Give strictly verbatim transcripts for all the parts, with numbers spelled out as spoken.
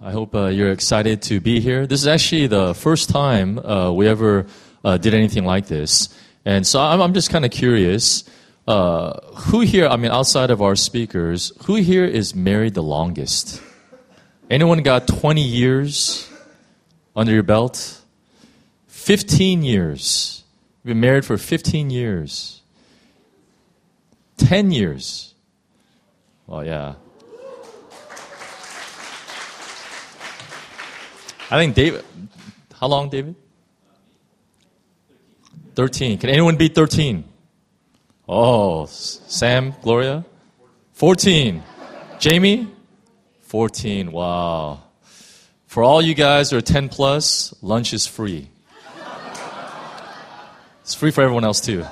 I hope uh, you're excited to be here. This is actually the first time uh, we ever uh, did anything like this. And so I'm, I'm just kind of curious, uh, who here, I mean, outside of our speakers, who here is married the longest? Anyone got twenty years under your belt? fifteen years. You've been married for fifteen years. ten years. Well, yeah. I think David, how long, David? thirteen. Can anyone beat thirteen? Oh, Sam, Gloria? fourteen. Jamie? fourteen. Wow. For all you guys who are ten plus, lunch is free. It's free for everyone else too.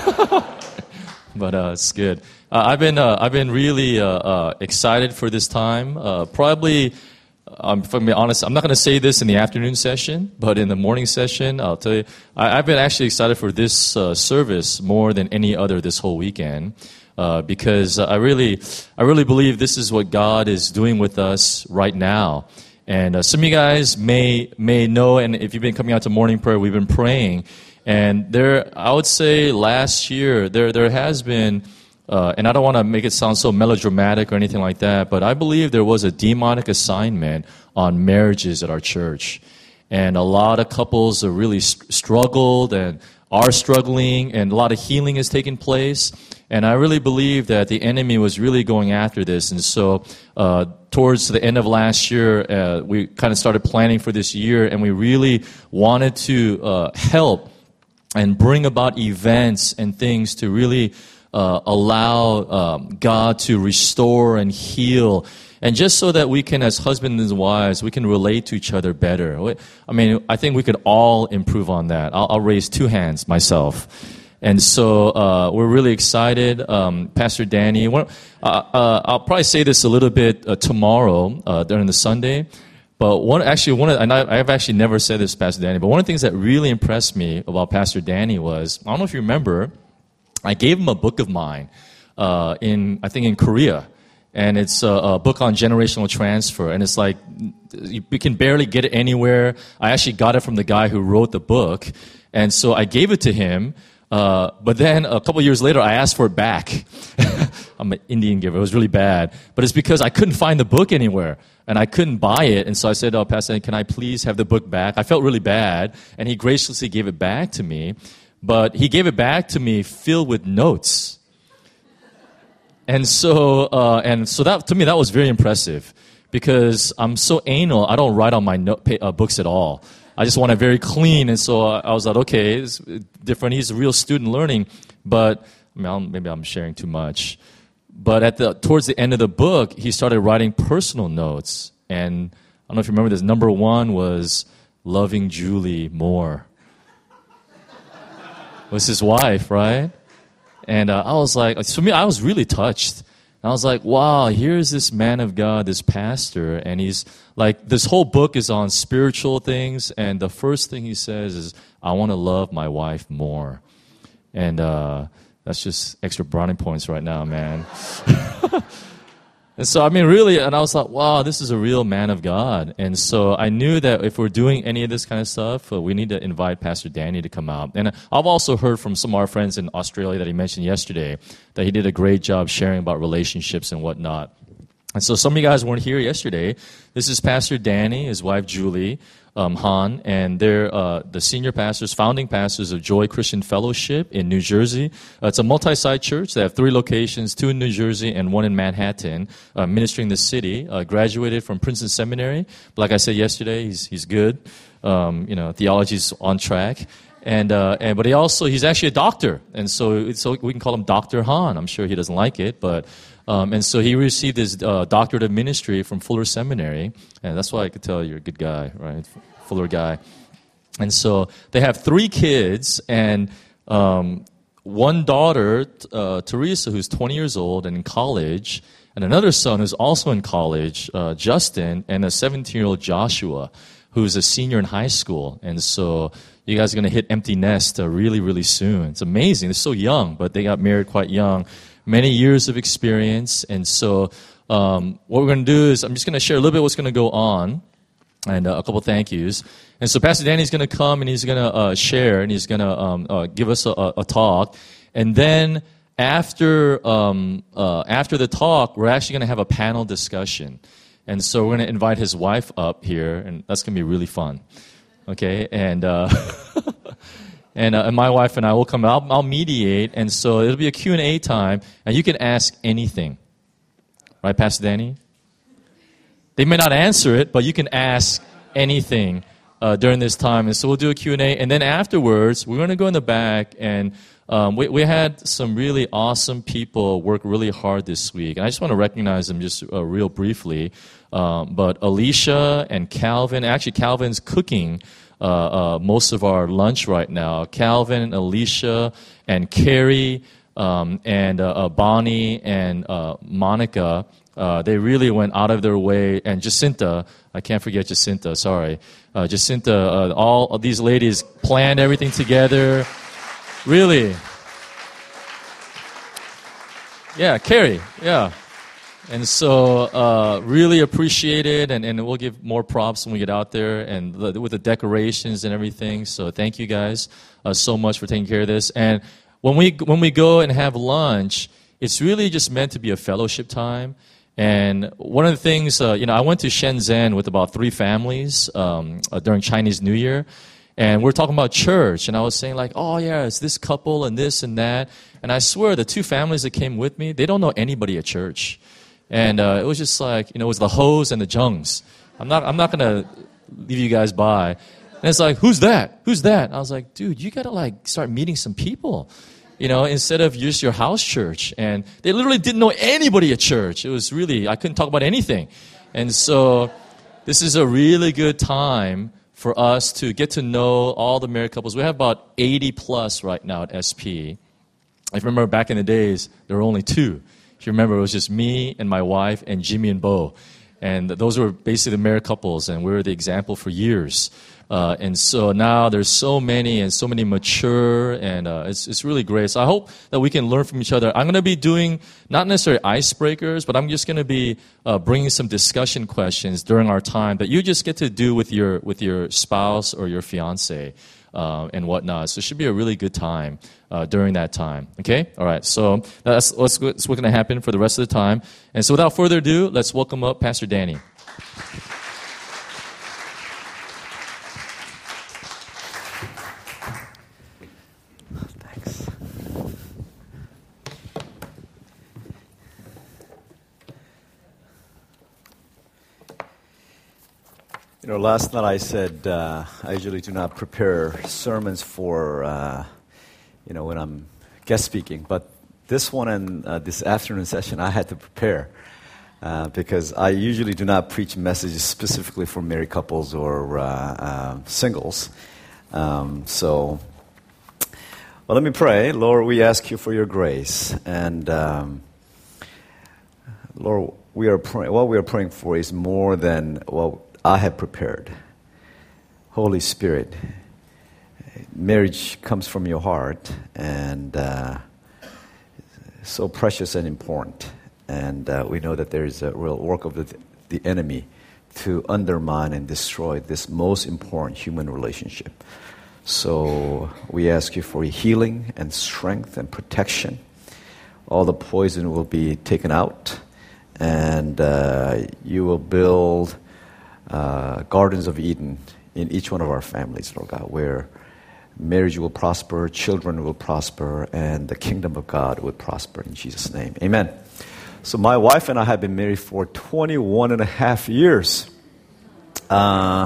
But uh, it's good. Uh, I've been uh, I've been really uh, uh, excited for this time. Uh, probably, um, if I'm being honest, I'm not going to say this in the afternoon session, but in the morning session, I'll tell you, I, I've been actually excited for this uh, service more than any other this whole weekend. Uh, because I really, I really believe this is what God is doing with us right now. And uh, some of you guys may may know, and if you've been coming out to morning prayer, we've been praying. And there, I would say last year, there there has been, uh, and I don't want to make it sound so melodramatic or anything like that, but I believe there was a demonic assignment on marriages at our church. And a lot of couples have really st- struggled and are struggling, and a lot of healing has taken place. And I really believe that the enemy was really going after this. And so uh, towards the end of last year, uh, we kind of started planning for this year, and we really wanted to uh, help and bring about events and things to really uh, allow um, God to restore and heal. And just so that we can, as husbands and wives, we can relate to each other better. I mean, I think we could all improve on that. I'll, I'll raise two hands myself. And so uh, we're really excited. Um, Pastor Danny, uh, uh, I'll probably say this a little bit uh, tomorrow uh, during the Sunday. But one, actually, one of, and I, I've actually never said this to Pastor Danny, but one of the things that really impressed me about Pastor Danny was, I don't know if you remember, I gave him a book of mine uh, in, I think in Korea. And it's a, a book on generational transfer. And it's like, you, you can barely get it anywhere. I actually got it from the guy who wrote the book. And so I gave it to him. Uh, but then a couple years later, I asked for it back. I'm an Indian giver. It was really bad. But it's because I couldn't find the book anywhere. And I couldn't buy it. And so I said, oh, Pastor, can I please have the book back? I felt really bad. And he graciously gave it back to me. But he gave it back to me filled with notes. And so, uh, and so that, to me, that was very impressive. Because I'm so anal, I don't write on my note, uh, books at all. I just want it very clean. And so I was like, okay, it's different. He's a real student learning. But I mean, I'm, maybe I'm sharing too much. But at the towards the end of the book, he started writing personal notes. And I don't know if you remember this. Number one was loving Julie more. It was his wife, right? And uh, I was like, for me, I was really touched. And I was like, wow, here's this man of God, this pastor, and he's like, this whole book is on spiritual things, and the first thing he says is, I want to love my wife more. And uh, that's just extra brownie points right now, man. And so, I mean, really, and I was like, wow, this is a real man of God. And so I knew that if we're doing any of this kind of stuff, uh, we need to invite Pastor Danny to come out. And I've also heard from some of our friends in Australia that he mentioned yesterday that he did a great job sharing about relationships and whatnot. And so some of you guys weren't here yesterday. This is Pastor Danny, his wife Julie um, Han, and they're uh, the senior pastors, founding pastors of Joy Christian Fellowship in New Jersey. Uh, it's a multi-site church. They have three locations, two in New Jersey and one in Manhattan, uh, ministering the city. Uh, graduated from Princeton Seminary. But like I said yesterday, he's he's good. Um, you know, theology's on track. And, uh, and but he also, he's actually a doctor. And so, so we can call him Doctor Han. I'm sure he doesn't like it, but... Um, and so he received his uh, doctorate of ministry from Fuller Seminary, and that's why I could tell you're a good guy, right? Fuller guy. And so they have three kids, and um, one daughter, uh, Teresa, who's twenty years old and in college, and another son who's also in college, uh, Justin, and a seventeen-year-old Joshua, who's a senior in high school. And so you guys are going to hit empty nest uh, really, really soon. It's amazing. They're so young, but they got married quite young. Many years of experience, and so um, what we're going to do is I'm just going to share a little bit what's going to go on and uh, a couple thank yous. And so Pastor Danny's going to come and he's going to uh, share and he's going to um, uh, give us a, a talk. And then after um, uh, after the talk, we're actually going to have a panel discussion. And so we're going to invite his wife up here, and that's going to be really fun. Okay, and uh, and, uh, and my wife and I will come. I'll, I'll mediate, and so it'll be a Q and A time, and you can ask anything. Right, Pastor Danny? They may not answer it, but you can ask anything uh, during this time. And so we'll do a Q and A, and then afterwards, we're going to go in the back, and um, we, we had some really awesome people work really hard this week. And I just want to recognize them just uh, real briefly. Um, but Alicia and Calvin, actually Calvin's cooking uh, uh, most of our lunch right now. Calvin, Alicia, and Carrie, um, and uh, uh, Bonnie, and uh, Monica, uh, they really went out of their way. And Jacinta, I can't forget Jacinta, sorry. Uh, Jacinta, uh, all of these ladies planned everything together. Really. Yeah, Carrie, yeah. And so, uh, really appreciate it, and, and we'll give more props when we get out there, and the, with the decorations and everything. So thank you guys uh, so much for taking care of this. And when we when we go and have lunch, it's really just meant to be a fellowship time. And one of the things, uh, you know, I went to Shenzhen with about three families um, uh, during Chinese New Year, and we're talking about church, and I was saying like, oh yeah, it's this couple and this and that. And I swear, the two families that came with me, they don't know anybody at church. And uh, it was just like, you know, it was the Ho's and the Jungs. I'm not, I'm not gonna leave you guys by. And it's like, who's that? Who's that? I was like, dude, you gotta like start meeting some people, you know, instead of just your house church. And they literally didn't know anybody at church. It was really, I couldn't talk about anything. And so, this is a really good time for us to get to know all the married couples. We have about eighty plus right now at S P. I remember back in the days, there were only two. If you remember, it was just me and my wife and Jimmy and Bo. And those were basically the married couples, and we were the example for years. Uh, and so now there's so many and so many mature, and uh, it's it's really great. So I hope that we can learn from each other. I'm going to be doing not necessarily icebreakers, but I'm just going to be uh, bringing some discussion questions during our time that you just get to do with your with your spouse or your fiance uh, and whatnot. So it should be a really good time uh, during that time. Okay, all right. So that's, that's what's going to happen for the rest of the time. And so without further ado, let's welcome up Pastor Danny. You know, last night I said uh, I usually do not prepare sermons for, uh, you know, when I'm guest speaking. But this one and uh, this afternoon session I had to prepare uh, because I usually do not preach messages specifically for married couples or uh, uh, singles. Um, so, well, let me pray. Lord, we ask you for your grace. And, um, Lord, we are pray- what we are praying for is more than what I have prepared. Holy Spirit, marriage comes from your heart, and uh, so precious and important. And uh, we know that there is a real work of the, the enemy to undermine and destroy this most important human relationship. So we ask you for healing and strength and protection. All the poison will be taken out, and uh, you will build Uh, gardens of Eden in each one of our families, Lord God, where marriage will prosper, children will prosper, and the kingdom of God will prosper in Jesus' name. Amen. So my wife and I have been married for twenty-one and a half years. Uh,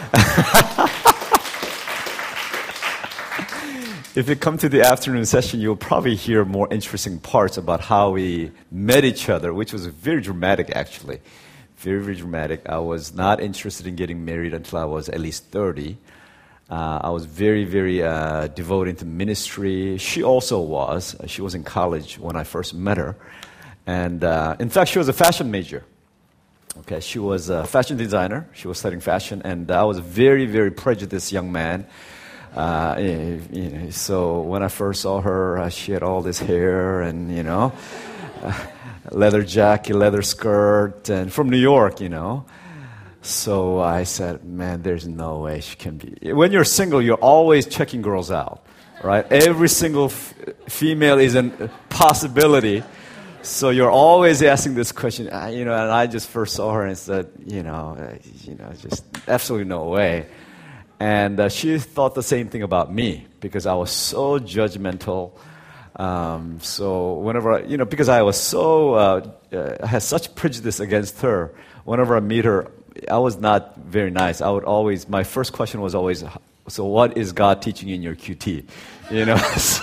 if you come to the afternoon session, you'll probably hear more interesting parts about how we met each other, which was very dramatic, actually. Very, very dramatic. I was not interested in getting married until I was at least thirty. Uh, I was very, very uh, devoted to ministry. She also was. She was in college when I first met her. And uh, in fact, she was a fashion major. Okay, she was a fashion designer. She was studying fashion. And I was a very, very prejudiced young man. Uh, you know, so when I first saw her, uh, she had all this hair and, you know... Uh, leather jacket, leather skirt, and from New York, you know. So I said, man, there's no way she can be. When you're single, you're always checking girls out, right? Every single f- female is a possibility. So you're always asking this question, uh, you know, and I just first saw her and said, you know, uh, you know, just absolutely no way. And uh, she thought the same thing about me because I was so judgmental. Um, so whenever, I, you know, because I was so, uh, uh, I had such prejudice against her, whenever I meet her, I was not very nice. I would always, my first question was always, so what is God teaching you in your Q T? You know?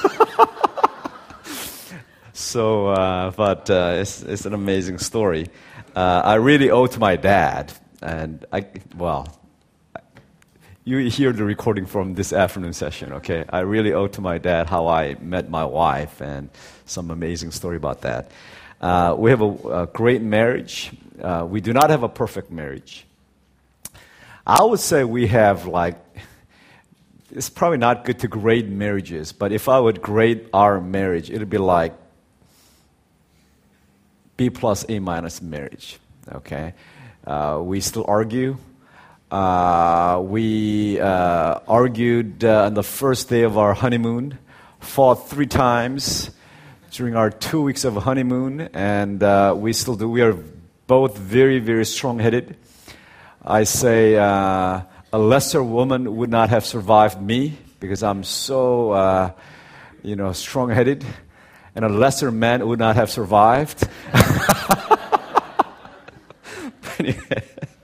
so, uh, but uh, it's, it's an amazing story. Uh, I really owe to my dad. And I, well, you hear the recording from this afternoon session, okay? I really owe to my dad how I met my wife and some amazing story about that. Uh, we have a, a great marriage. Uh, we do not have a perfect marriage. I would say we have like, it's probably not good to grade marriages, but if I would grade our marriage, it would be like B plus A minus marriage, okay? Uh, we still argue. Uh, we uh, argued uh, on the first day of our honeymoon, fought three times during our two weeks of honeymoon, and uh, we still do. We are both very, very strong-headed. I say uh, a lesser woman would not have survived me because I'm so, uh, you know, strong-headed, and a lesser man would not have survived. Anyway.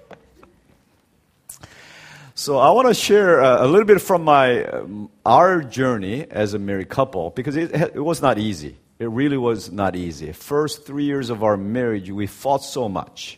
So I want to share uh, a little bit from my um, our journey as a married couple because it, it was not easy. It really was not easy. First three years of our marriage, we fought so much.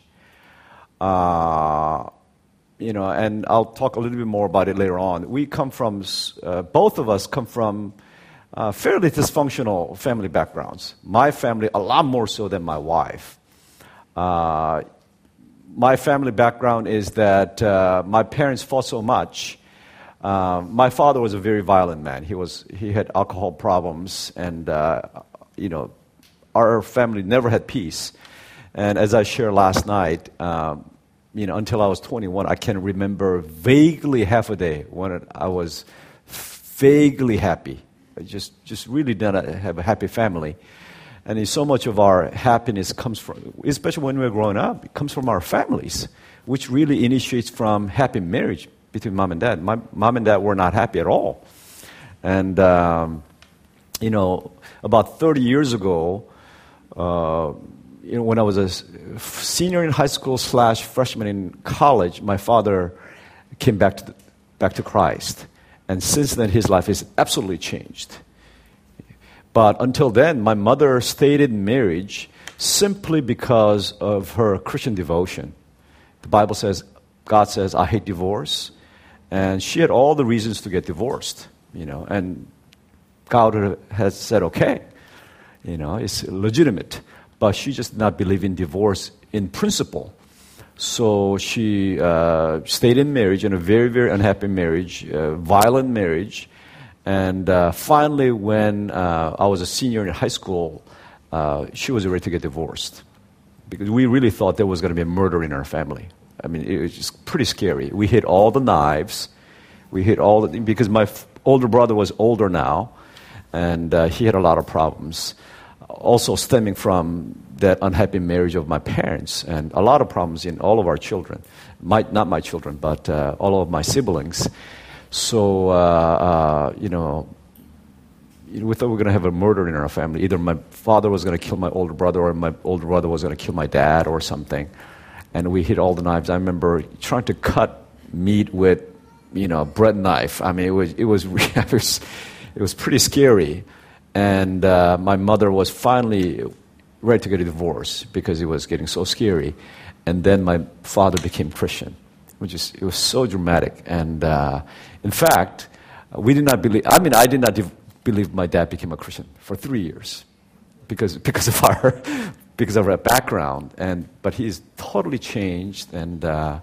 Uh, you know, and I'll talk a little bit more about it later on. We come from, uh, both of us come from uh, fairly dysfunctional family backgrounds. My family, a lot more so than my wife. Uh, my family background is that uh, my parents fought so much. Uh, my father was a very violent man. He was he had alcohol problems, and uh, you know, our family never had peace. And as I shared last night, um, you know, until I was twenty-one, I can remember vaguely half a day when I was vaguely happy. I just just really did not have a happy family. And so much of our happiness comes from, especially when we're growing up, it comes from our families, which really initiates from happy marriage between mom and dad. My mom and dad were not happy at all. And, um, you know, about thirty years ago, uh, you know, when I was a senior in high school slash freshman in college, my father came back to, the, back to Christ. And since then, his life has absolutely changed. But until then, my mother stayed in marriage simply because of her Christian devotion. The Bible says, God says, I hate divorce. And she had all the reasons to get divorced, you know. And God has said, okay, you know, it's legitimate. But she just did not believe in divorce in principle. So she uh, stayed in marriage, in a very, very unhappy marriage, uh, violent marriage. And uh, finally, when uh, I was a senior in high school, uh, she was ready to get divorced. Because we really thought there was going to be a murder in our family. I mean, it was just pretty scary. We hid all the knives. We hid all the... Because my f- older brother was older now, and uh, he had a lot of problems. Also stemming from that unhappy marriage of my parents, and a lot of problems in all of our children. My, not my children, but uh, all of my siblings. So, uh, uh, you know, we thought we were going to have a murder in our family. Either my father was going to kill my older brother, or my older brother was going to kill my dad or something. And we hid all the knives. I remember trying to cut meat with, you know, a bread knife. I mean, it was it was it was, it was pretty scary. And uh, my mother was finally ready to get a divorce because it was getting so scary. And then my father became Christian, which is, it was so dramatic. And uh, in fact, we did not believe, I mean, I did not de- believe my dad became a Christian for three years because because of our because of our background. And but he's totally changed, and uh,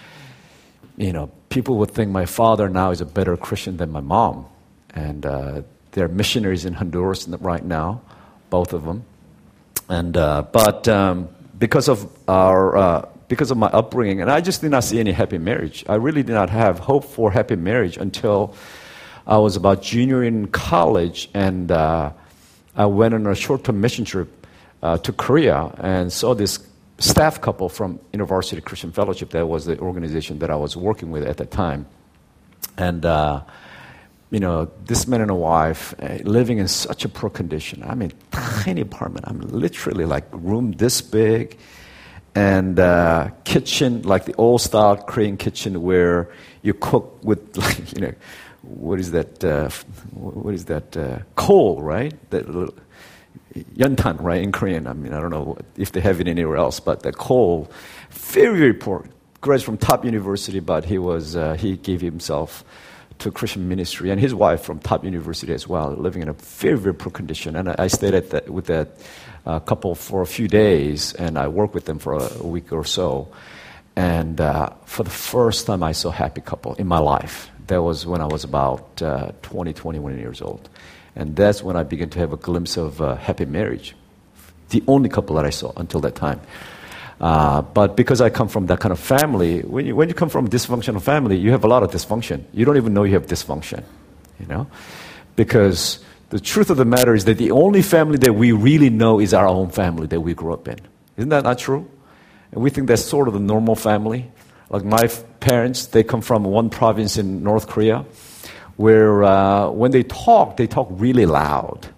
you know, people would think my father now is a better Christian than my mom. And uh, they're missionaries in Honduras right now, both of them. And uh, but um, because of our uh, because of my upbringing, and I just did not see any happy marriage. I really did not have hope for happy marriage until I was about junior in college, and uh, I went on a short-term mission trip uh, to Korea and saw this staff couple from University Christian Fellowship. That was the organization that I was working with at the time. And, uh, you know, this man and a wife uh, living in such a poor condition. I mean, tiny apartment. I'm literally like room this big. And uh, kitchen, like the old-style Korean kitchen where you cook with, like, you know, what is that, uh, what is that, uh, coal, right? That little, Yuntan, right, in Korean. I mean, I don't know if they have it anywhere else, but the coal, very, very poor. Graduated from top university, but he was uh, he gave himself to Christian ministry, and his wife from top university as well, living in a very, very poor condition. And I, I stayed at that, with that uh, couple for a few days, and I worked with them for a, a week or so. And uh, for the first time, I saw a happy couple in my life. That was when I was about uh, twenty, twenty-one years old. And that's when I began to have a glimpse of uh, happy marriage. The only couple that I saw until that time. Uh, but because I come from that kind of family, when you, when you come from a dysfunctional family, you have a lot of dysfunction. You don't even know you have dysfunction, you know? Because the truth of the matter is that the only family that we really know is our own family that we grew up in. Isn't that not true? And we think that's sort of the normal family. Like my f- parents, they come from one province in North Korea, where uh, when they talk, they talk really loud.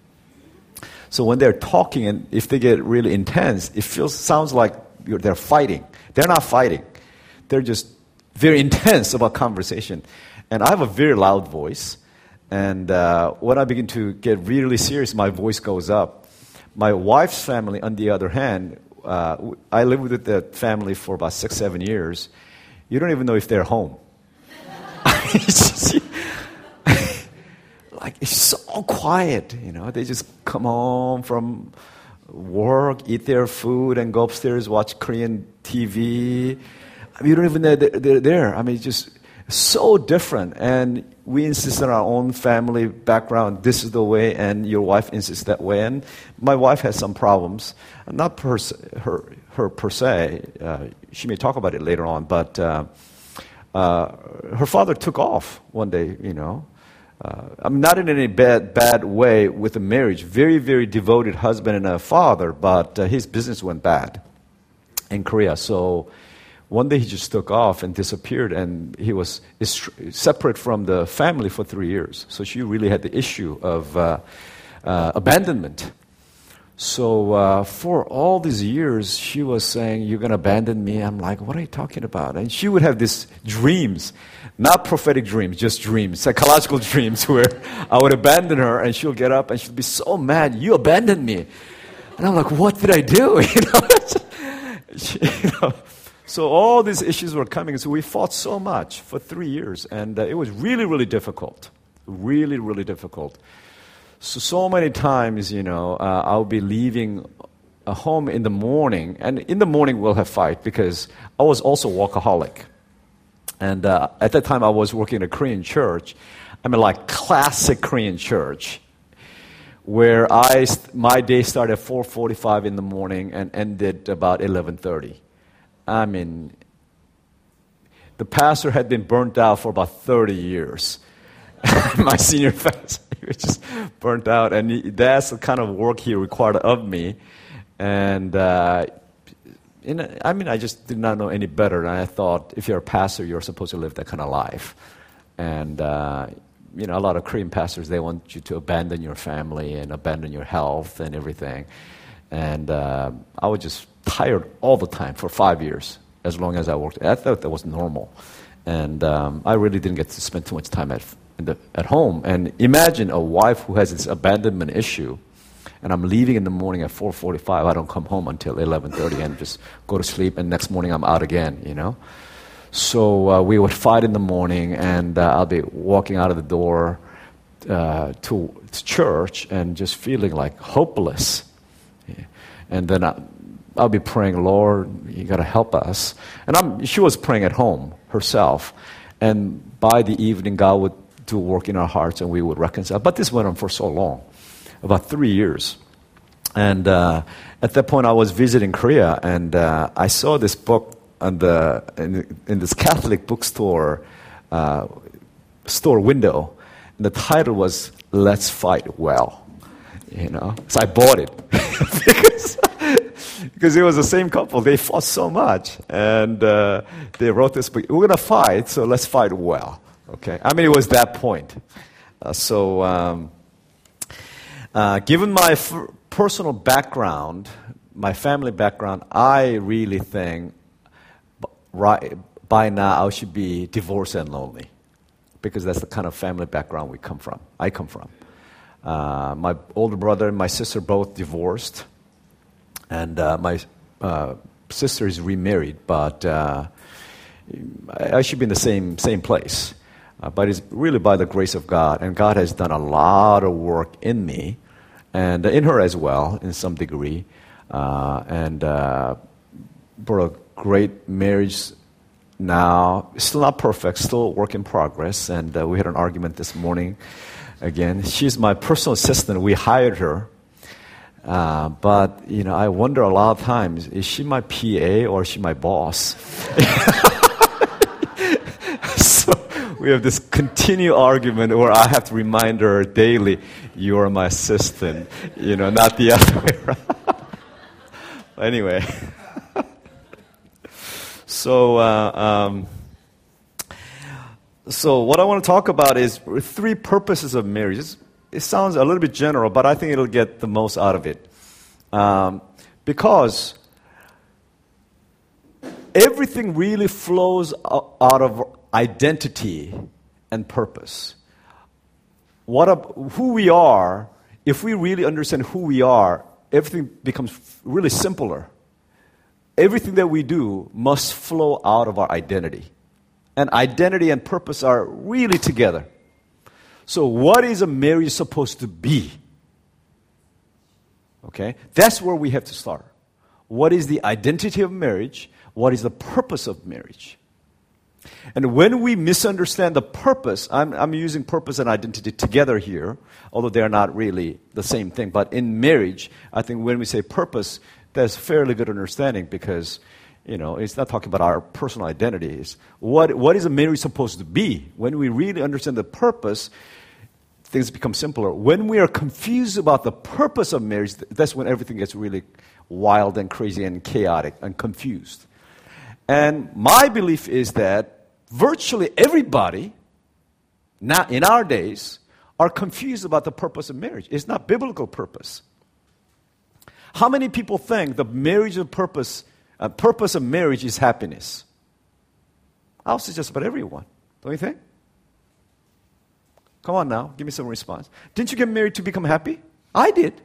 So when they're talking, and if they get really intense, it feels sounds like you're, they're fighting. They're not fighting. They're just very intense about conversation. And I have a very loud voice. And uh, when I begin to get really serious, my voice goes up. My wife's family, on the other hand, uh, I lived with the family for about six, seven years. You don't even know if they're home. Like, it's so quiet, you know. They just come home from work, eat their food, and go upstairs, watch Korean T V. I mean, you don't even know they're, they're there. I mean, it's just so different. And we insist on our own family background. This is the way, and your wife insists that way. And my wife has some problems. Not per se, her, her per se. Uh, she may talk about it later on. But uh, uh, her father took off one day, you know. Uh, I'm not in any bad bad way with a marriage. Very, very devoted husband and a father, but uh, his business went bad in Korea. So one day he just took off and disappeared, and he was is separate from the family for three years. So she really had the issue of uh, uh, abandonment. So uh, for all these years, she was saying, "You're going to abandon me." I'm like, "What are you talking about?" And she would have these dreams. Not prophetic dreams, just dreams, psychological dreams where I would abandon her and she'll get up and she'll be so mad, "You abandoned me." And I'm like, "What did I do?" You know? she, you know? So all these issues were coming. So we fought so much for three years. And uh, it was really, really difficult. Really, really difficult. So, so many times, you know, uh, I'll be leaving a home in the morning. And in the morning we'll have fight because I was also a workaholic. And uh, at that time, I was working in a Korean church. I mean, like classic Korean church, where I my day started at four forty-five in the morning and ended about eleven thirty. I mean, the pastor had been burnt out for about thirty years. My senior pastor, he was just burnt out, and he, that's the kind of work he required of me. And uh, In a, I mean, I just did not know any better. And I thought, if you're a pastor, you're supposed to live that kind of life. And, uh, you know, a lot of Korean pastors, they want you to abandon your family and abandon your health and everything. And uh, I was just tired all the time for five years, as long as I worked. I thought that was normal. And um, I really didn't get to spend too much time at, in the, at home. And imagine a wife who has this abandonment issue. And I'm leaving in the morning at four forty-five. I don't come home until eleven thirty and just go to sleep. And next morning I'm out again, you know. So uh, we would fight in the morning, and uh, I'll be walking out of the door uh, to, to church and just feeling like hopeless. Yeah. And then I, I'll be praying, "Lord, you got to help us." And I'm, she was praying at home herself. And by the evening, God would do work in our hearts, and we would reconcile. But this went on for so long. About three years. And uh, at that point, I was visiting Korea, and uh, I saw this book on the in, in this Catholic bookstore uh, store window. And the title was "Let's Fight Well," you know. So I bought it because because it was the same couple. They fought so much, and uh, they wrote this book. We're gonna fight, so let's fight well. Okay. I mean, it was that point. Uh, so, um, uh, given my f- personal background, my family background, I really think b- right, by now I should be divorced and lonely, because that's the kind of family background we come from. I come from. Uh, my older brother and my sister both divorced, and uh, my uh, sister is remarried, but uh, I, I should be in the same same place. Uh, but it's really by the grace of God, and God has done a lot of work in me, and in her as well, in some degree, uh, and uh, brought a great marriage now. Still not perfect, still a work in progress, and uh, we had an argument this morning again. She's my personal assistant. We hired her, uh, but you know, I wonder a lot of times, is she my P A or is she my boss? So we have this continual argument where I have to remind her daily, you are my assistant, you know, not the other way around. Anyway, so uh, um, so what I want to talk about is three purposes of marriage. It's, it sounds a little bit general, but I think it'll get the most out of it. Um, because everything really flows out of identity and purpose. What a, who we are, if we really understand who we are, everything becomes really simpler. Everything that we do must flow out of our identity. And identity and purpose are really together. So what is a marriage supposed to be? Okay? That's where we have to start. What is the identity of marriage? What is the purpose of marriage? And when we misunderstand the purpose, I'm, I'm using purpose and identity together here, although they're not really the same thing. But in marriage, I think when we say purpose, that's fairly good understanding, because, you know, it's not talking about our personal identities. What, what is a marriage supposed to be? When we really understand the purpose, things become simpler. When we are confused about the purpose of marriage, that's when everything gets really wild and crazy and chaotic and confused. And my belief is that virtually everybody, now in our days, are confused about the purpose of marriage. It's not biblical purpose. How many people think the marriage of purpose, uh, purpose of marriage is happiness? I'll say just about everyone. Don't you think? Come on now, give me some response. Didn't you get married to become happy? I did.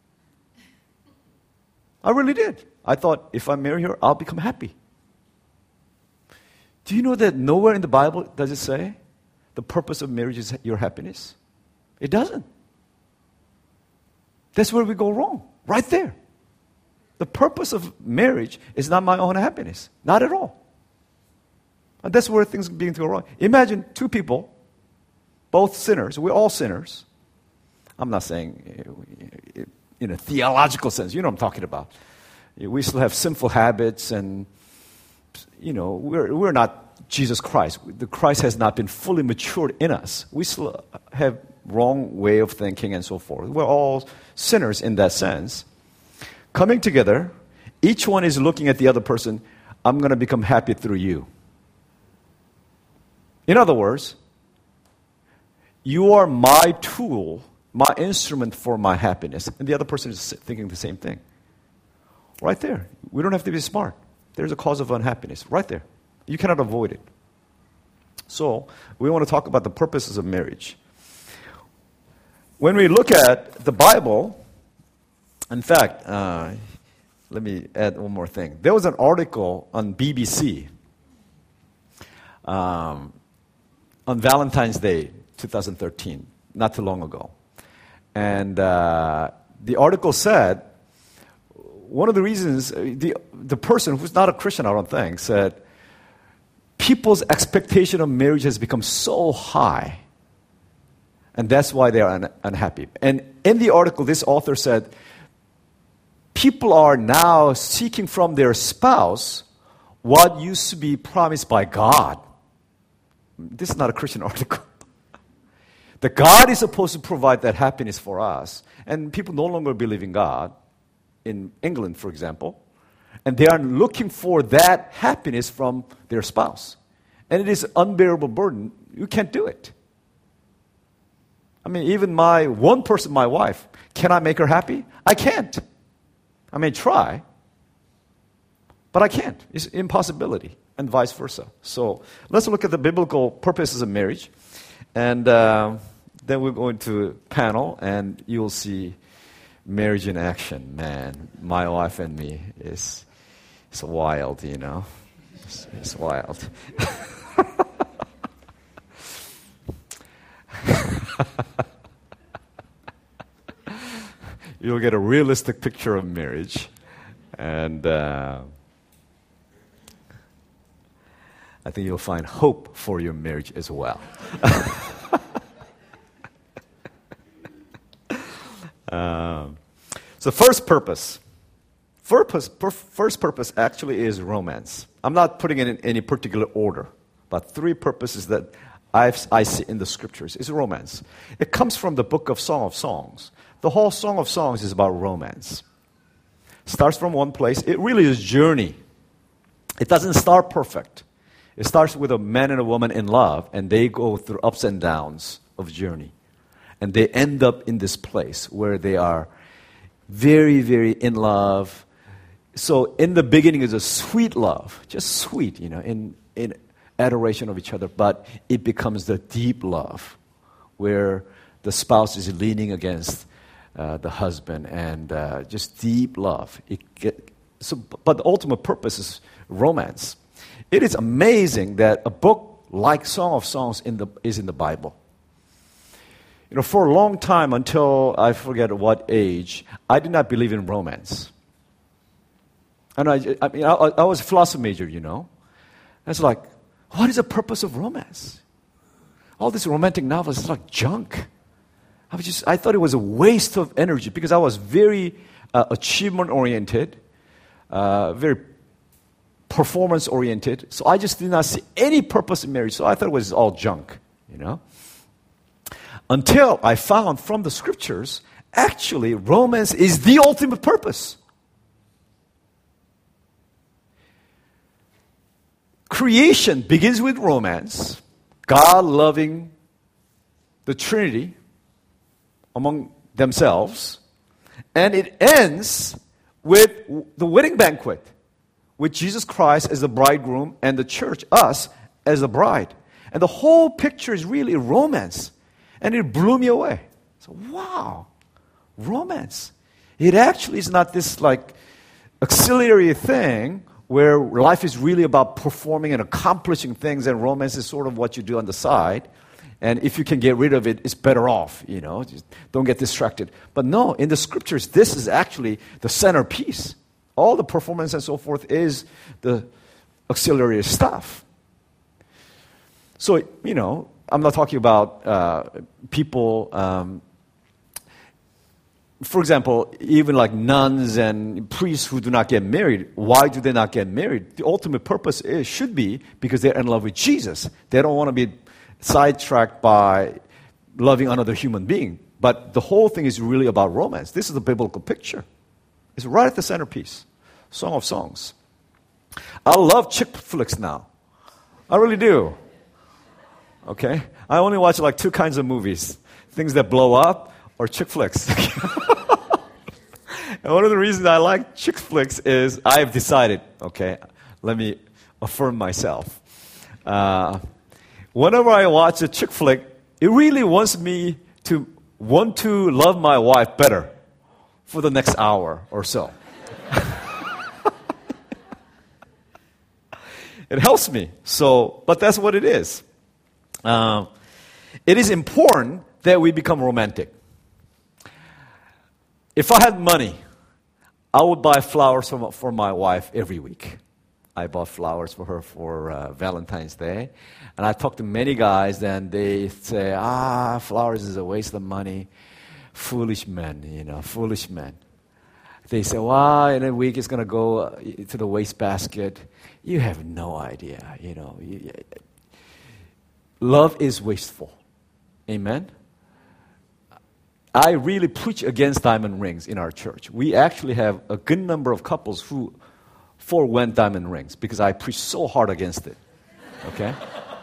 I really did. I thought, if I marry her, I'll become happy. Do you know that nowhere in the Bible does it say the purpose of marriage is your happiness? It doesn't. That's where we go wrong, right there. The purpose of marriage is not my own happiness, not at all. And that's where things begin to go wrong. Imagine two people, both sinners. We're all sinners. I'm not saying in a theological sense. You know what I'm talking about. We still have sinful habits, and you know, we're we're not Jesus Christ. The Christ has not been fully matured in us. We still have wrong way of thinking and so forth. We're all sinners in that sense. Coming together, each one is looking at the other person, I'm going to become happy through you. In other words, you are my tool, my instrument for my happiness. And the other person is thinking the same thing. Right there. We don't have to be smart. There's a cause of unhappiness. Right there. You cannot avoid it. So, we want to talk about the purposes of marriage. When we look at the Bible, in fact, uh, let me add one more thing. There was an article on B B C um, on Valentine's Day, twenty thirteen, not too long ago. And uh, the article said, one of the reasons, the, the person who's not a Christian, I don't think, said, people's expectation of marriage has become so high, and that's why they are un- unhappy. And in the article, this author said, people are now seeking from their spouse what used to be promised by God. This is not a Christian article. That God is supposed to provide that happiness for us. And people no longer believe in God, in England, for example. And they are looking for that happiness from their spouse. And it is an unbearable burden. You can't do it. I mean, even my one person, my wife, can I make her happy? I can't. I may try, but I can't. It's an impossibility, and vice versa. So let's look at the biblical purposes of marriage. And uh, then we'll go into panel, and you'll see marriage in action. Man, my wife and me is it's wild, you know. It's, it's wild. You'll get a realistic picture of marriage. And uh, I think you'll find hope for your marriage as well. um, so first purpose. First, first purpose actually is romance. I'm not putting it in any particular order, but three purposes that I've, I see in the scriptures is romance. It comes from the book of Song of Songs. The whole Song of Songs is about romance. Starts from one place. It really is a journey. It doesn't start perfect. It starts with a man and a woman in love, and they go through ups and downs of journey. And they end up in this place where they are very, very in love. So in the beginning is a sweet love, just sweet, you know, in, in adoration of each other. But it becomes the deep love where the spouse is leaning against uh, the husband and uh, just deep love. It get, so, but the ultimate purpose is romance. It is amazing that a book like Song of Songs in the, is in the Bible. You know, for a long time, until I forget what age, I did not believe in romance. And I, I mean, I, I was a philosophy major, you know. And it's like, what is the purpose of romance? All these romantic novels is like junk. I was just, I thought it was a waste of energy because I was very uh, achievement-oriented, uh, very performance-oriented. So I just did not see any purpose in marriage. So I thought it was all junk, you know. Until I found from the scriptures, actually, romance is the ultimate purpose. Creation begins with romance, God loving the Trinity among themselves, and it ends with the wedding banquet, with Jesus Christ as the bridegroom and the church, us, as the bride. And the whole picture is really romance. And it blew me away. So, wow, romance. It actually is not this like auxiliary thing where life is really about performing and accomplishing things, and romance is sort of what you do on the side. And if you can get rid of it, it's better off, you know. Just don't get distracted. But no, in the scriptures, this is actually the centerpiece. All the performance and so forth is the auxiliary stuff. So, you know, I'm not talking about uh, people, um, for example, even like nuns and priests who do not get married. Why do they not get married? The ultimate purpose is, should be because they're in love with Jesus. They don't want to be sidetracked by loving another human being. But the whole thing is really about romance. This is the biblical picture. It's right at the centerpiece. Song of Songs. I love chick flicks now. I really do. Okay? I only watch like two kinds of movies. Things that blow up or chick flicks. And one of the reasons I like chick flicks is I've decided, okay, let me affirm myself. Uh, whenever I watch a chick flick, it really wants me to want to love my wife better for the next hour or so. It helps me. So, but that's what it is. Uh, it is important that we become romantic. If I had money, I would buy flowers for, for my wife every week. I bought flowers for her for uh, Valentine's Day. And I talked to many guys, and they say, ah, flowers is a waste of money. Foolish men, you know, foolish men. They say, well, in a week it's going to go uh, to the wastebasket. You have no idea, you know. You, love is wasteful. Amen? I really preach against diamond rings in our church. We actually have a good number of couples who forewent diamond rings because I preach so hard against it. Okay?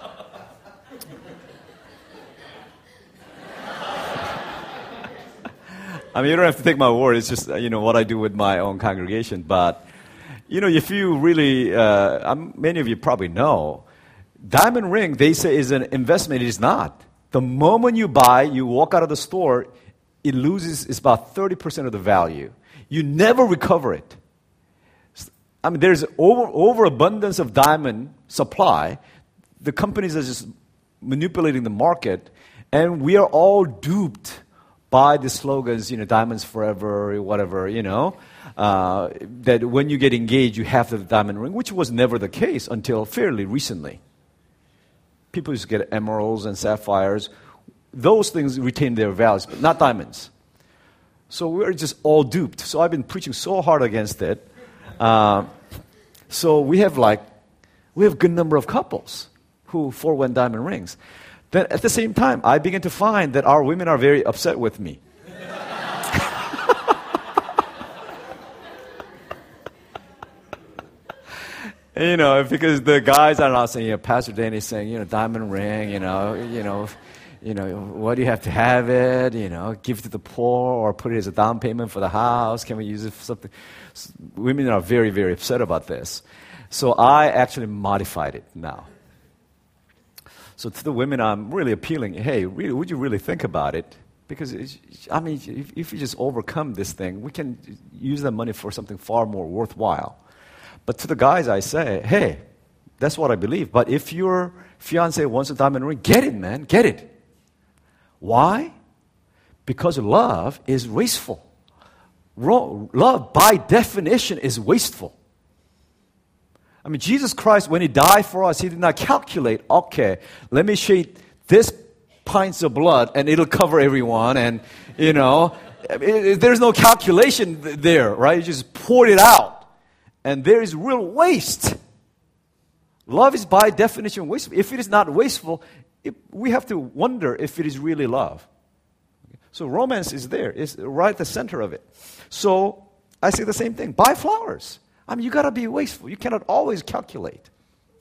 I mean, you don't have to take my word. It's just, you know, what I do with my own congregation. But, you know, if you really, uh, um, many of you probably know, diamond ring, they say, is an investment. It is not. The moment you buy, you walk out of the store, it loses, it's about thirty percent of the value. You never recover it. I mean, there's over overabundance of diamond supply. The companies are just manipulating the market, and we are all duped by the slogans, you know, diamonds forever, whatever, you know, uh, that when you get engaged, you have the diamond ring, which was never the case until fairly recently. People used to get emeralds and sapphires. Those things retain their values, but not diamonds. So we're just all duped. So I've been preaching so hard against it. Uh, so we have like, we have a good number of couples who forewent diamond rings. Then at the same time, I begin to find that our women are very upset with me. You know, because the guys are not saying, you know, Pastor Danny's saying, you know, diamond ring, you know, you know, you know, what do you have to have it? You know, give it to the poor or put it as a down payment for the house. Can we use it for something? Women are very, very upset about this. So I actually modified it now. So to the women, I'm really appealing, hey, really, would you really think about it? Because, it's, I mean, if, if you just overcome this thing, we can use that money for something far more worthwhile. But to the guys, I say, hey, that's what I believe. But if your fiancé wants a diamond ring, get it, man, get it. Why? Because love is wasteful. Love, by definition, is wasteful. I mean, Jesus Christ, when He died for us, He did not calculate, okay, let me shed this pints of blood and it'll cover everyone. And, you know, it, it, there's no calculation there, right? You just poured it out. And there is real waste. Love is by definition wasteful. If it is not wasteful, it, we have to wonder if it is really love. So romance is there. It's right at the center of it. So I say the same thing. Buy flowers. I mean, you got to be wasteful. You cannot always calculate.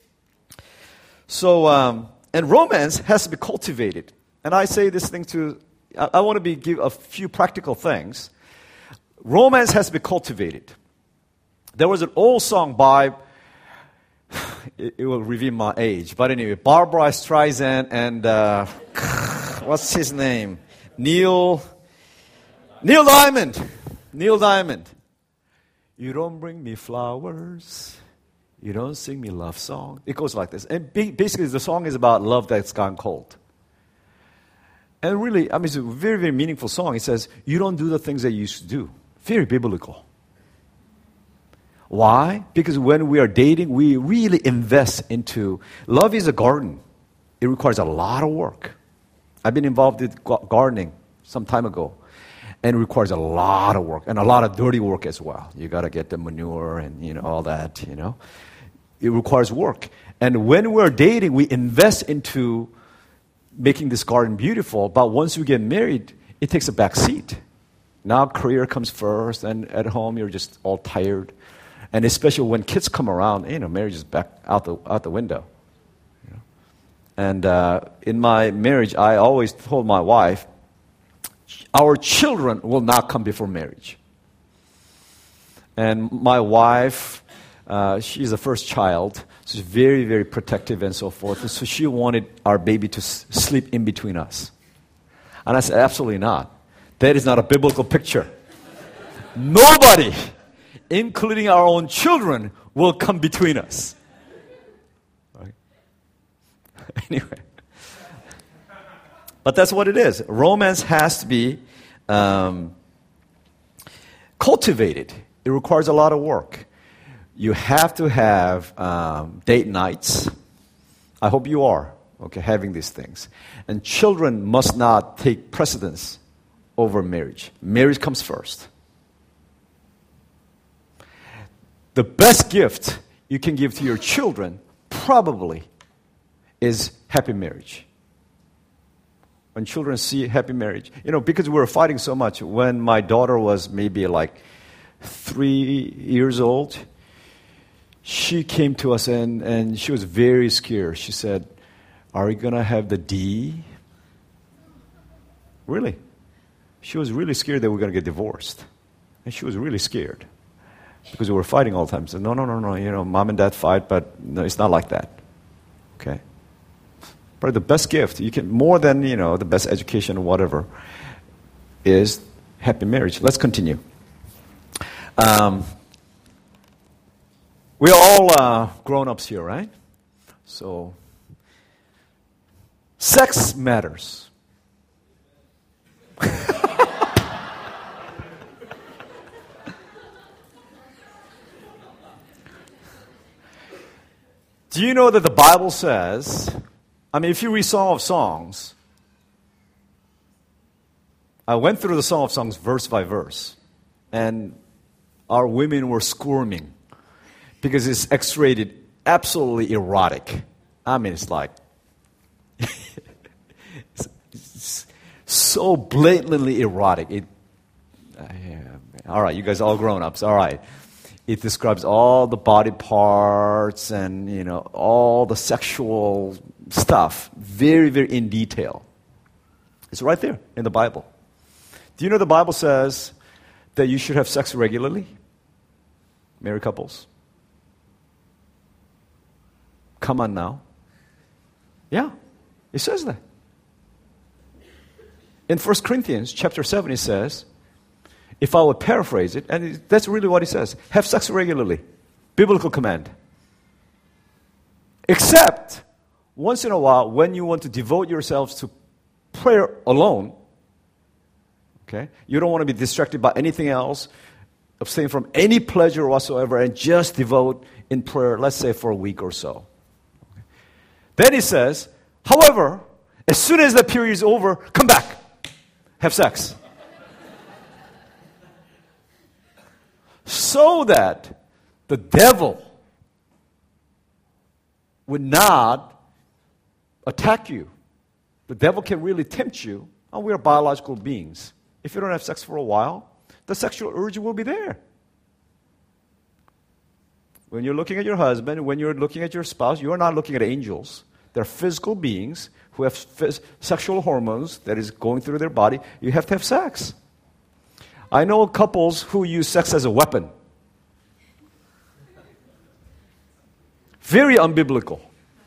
So, um, and romance has to be cultivated. And I say this thing to, I, I want to be, give a few practical things. Romance has to be cultivated. There was an old song by, it, it will reveal my age, but anyway, Barbra Streisand and, uh, what's his name? Neil, Neil Diamond. Neil Diamond. You don't bring me flowers. You don't sing me love song. It goes like this. And basically the song is about love that's gone cold. And really, I mean, it's a very, very meaningful song. It says, you don't do the things that you used to do. Very biblical. Why? Because when we are dating, we really invest into, love is a garden. It requires a lot of work. I've been involved with gardening some time ago. And it requires a lot of work and a lot of dirty work as well. You got to get the manure and, you know, all that, you know. It requires work. And when we're dating, we invest into making this garden beautiful. But once we get married, it takes a back seat. Now career comes first, and at home you're just all tired. And especially when kids come around, you know, marriage is back out the out the window. You know? And uh, in my marriage, I always told my wife, our children will not come before marriage. And my wife, uh, she's the first child. She's very, very protective and so forth. And so she wanted our baby to s- sleep in between us. And I said, absolutely not. That is not a biblical picture. Nobody, including our own children, will come between us. Right? Anyway. But that's what it is. Romance has to be um, cultivated. It requires a lot of work. You have to have um, date nights. I hope you are, okay, having these things. And children must not take precedence over marriage. Marriage comes first. the best gift you can give to your children probably is happy marriage. When children see happy marriage, you know, because we were fighting so much. When my daughter was maybe like three years old, she came to us and, and she was very scared. She said, "Are we going to have the D?" Really? She was really scared that we we're going to get divorced. And she was really scared because we were fighting all the time. She said, no, no, no, no, you know, mom and dad fight, but no, it's not like that. Okay? But the best gift, you can, more than, you know, the best education or whatever, is happy marriage. Let's continue. Um, we're all uh, grown-ups here, right? So, sex matters. Do you know that the Bible says, I mean, if you read Song of Songs, I went through the Song of Songs verse by verse, and our women were squirming because it's X-rated, absolutely erotic. I mean, it's like, it's, it's so blatantly erotic. It, uh, yeah. All right, you guys all grown-ups, all right. It describes all the body parts and, you know, all the sexual stuff, very, very in detail. It's right there in the Bible. Do you know the Bible says that you should have sex regularly? Married couples? Come on now. Yeah, it says that. In First Corinthians chapter seven, it says, if I would paraphrase it, and it, that's really what it says, have sex regularly. Biblical command. Except, once in a while, when you want to devote yourselves to prayer alone, okay, you don't want to be distracted by anything else, abstain from any pleasure whatsoever, and just devote in prayer, let's say for a week or so. Okay. Then he says, however, as soon as that period is over, come back, have sex. So that the devil would not attack you. The devil can really tempt you. And we are biological beings. If you don't have sex for a while, the sexual urge will be there. When you're looking at your husband, when you're looking at your spouse, you are not looking at angels. They're physical beings who have phys- sexual hormones that is going through their body. You have to have sex. I know couples who use sex as a weapon. Very unbiblical.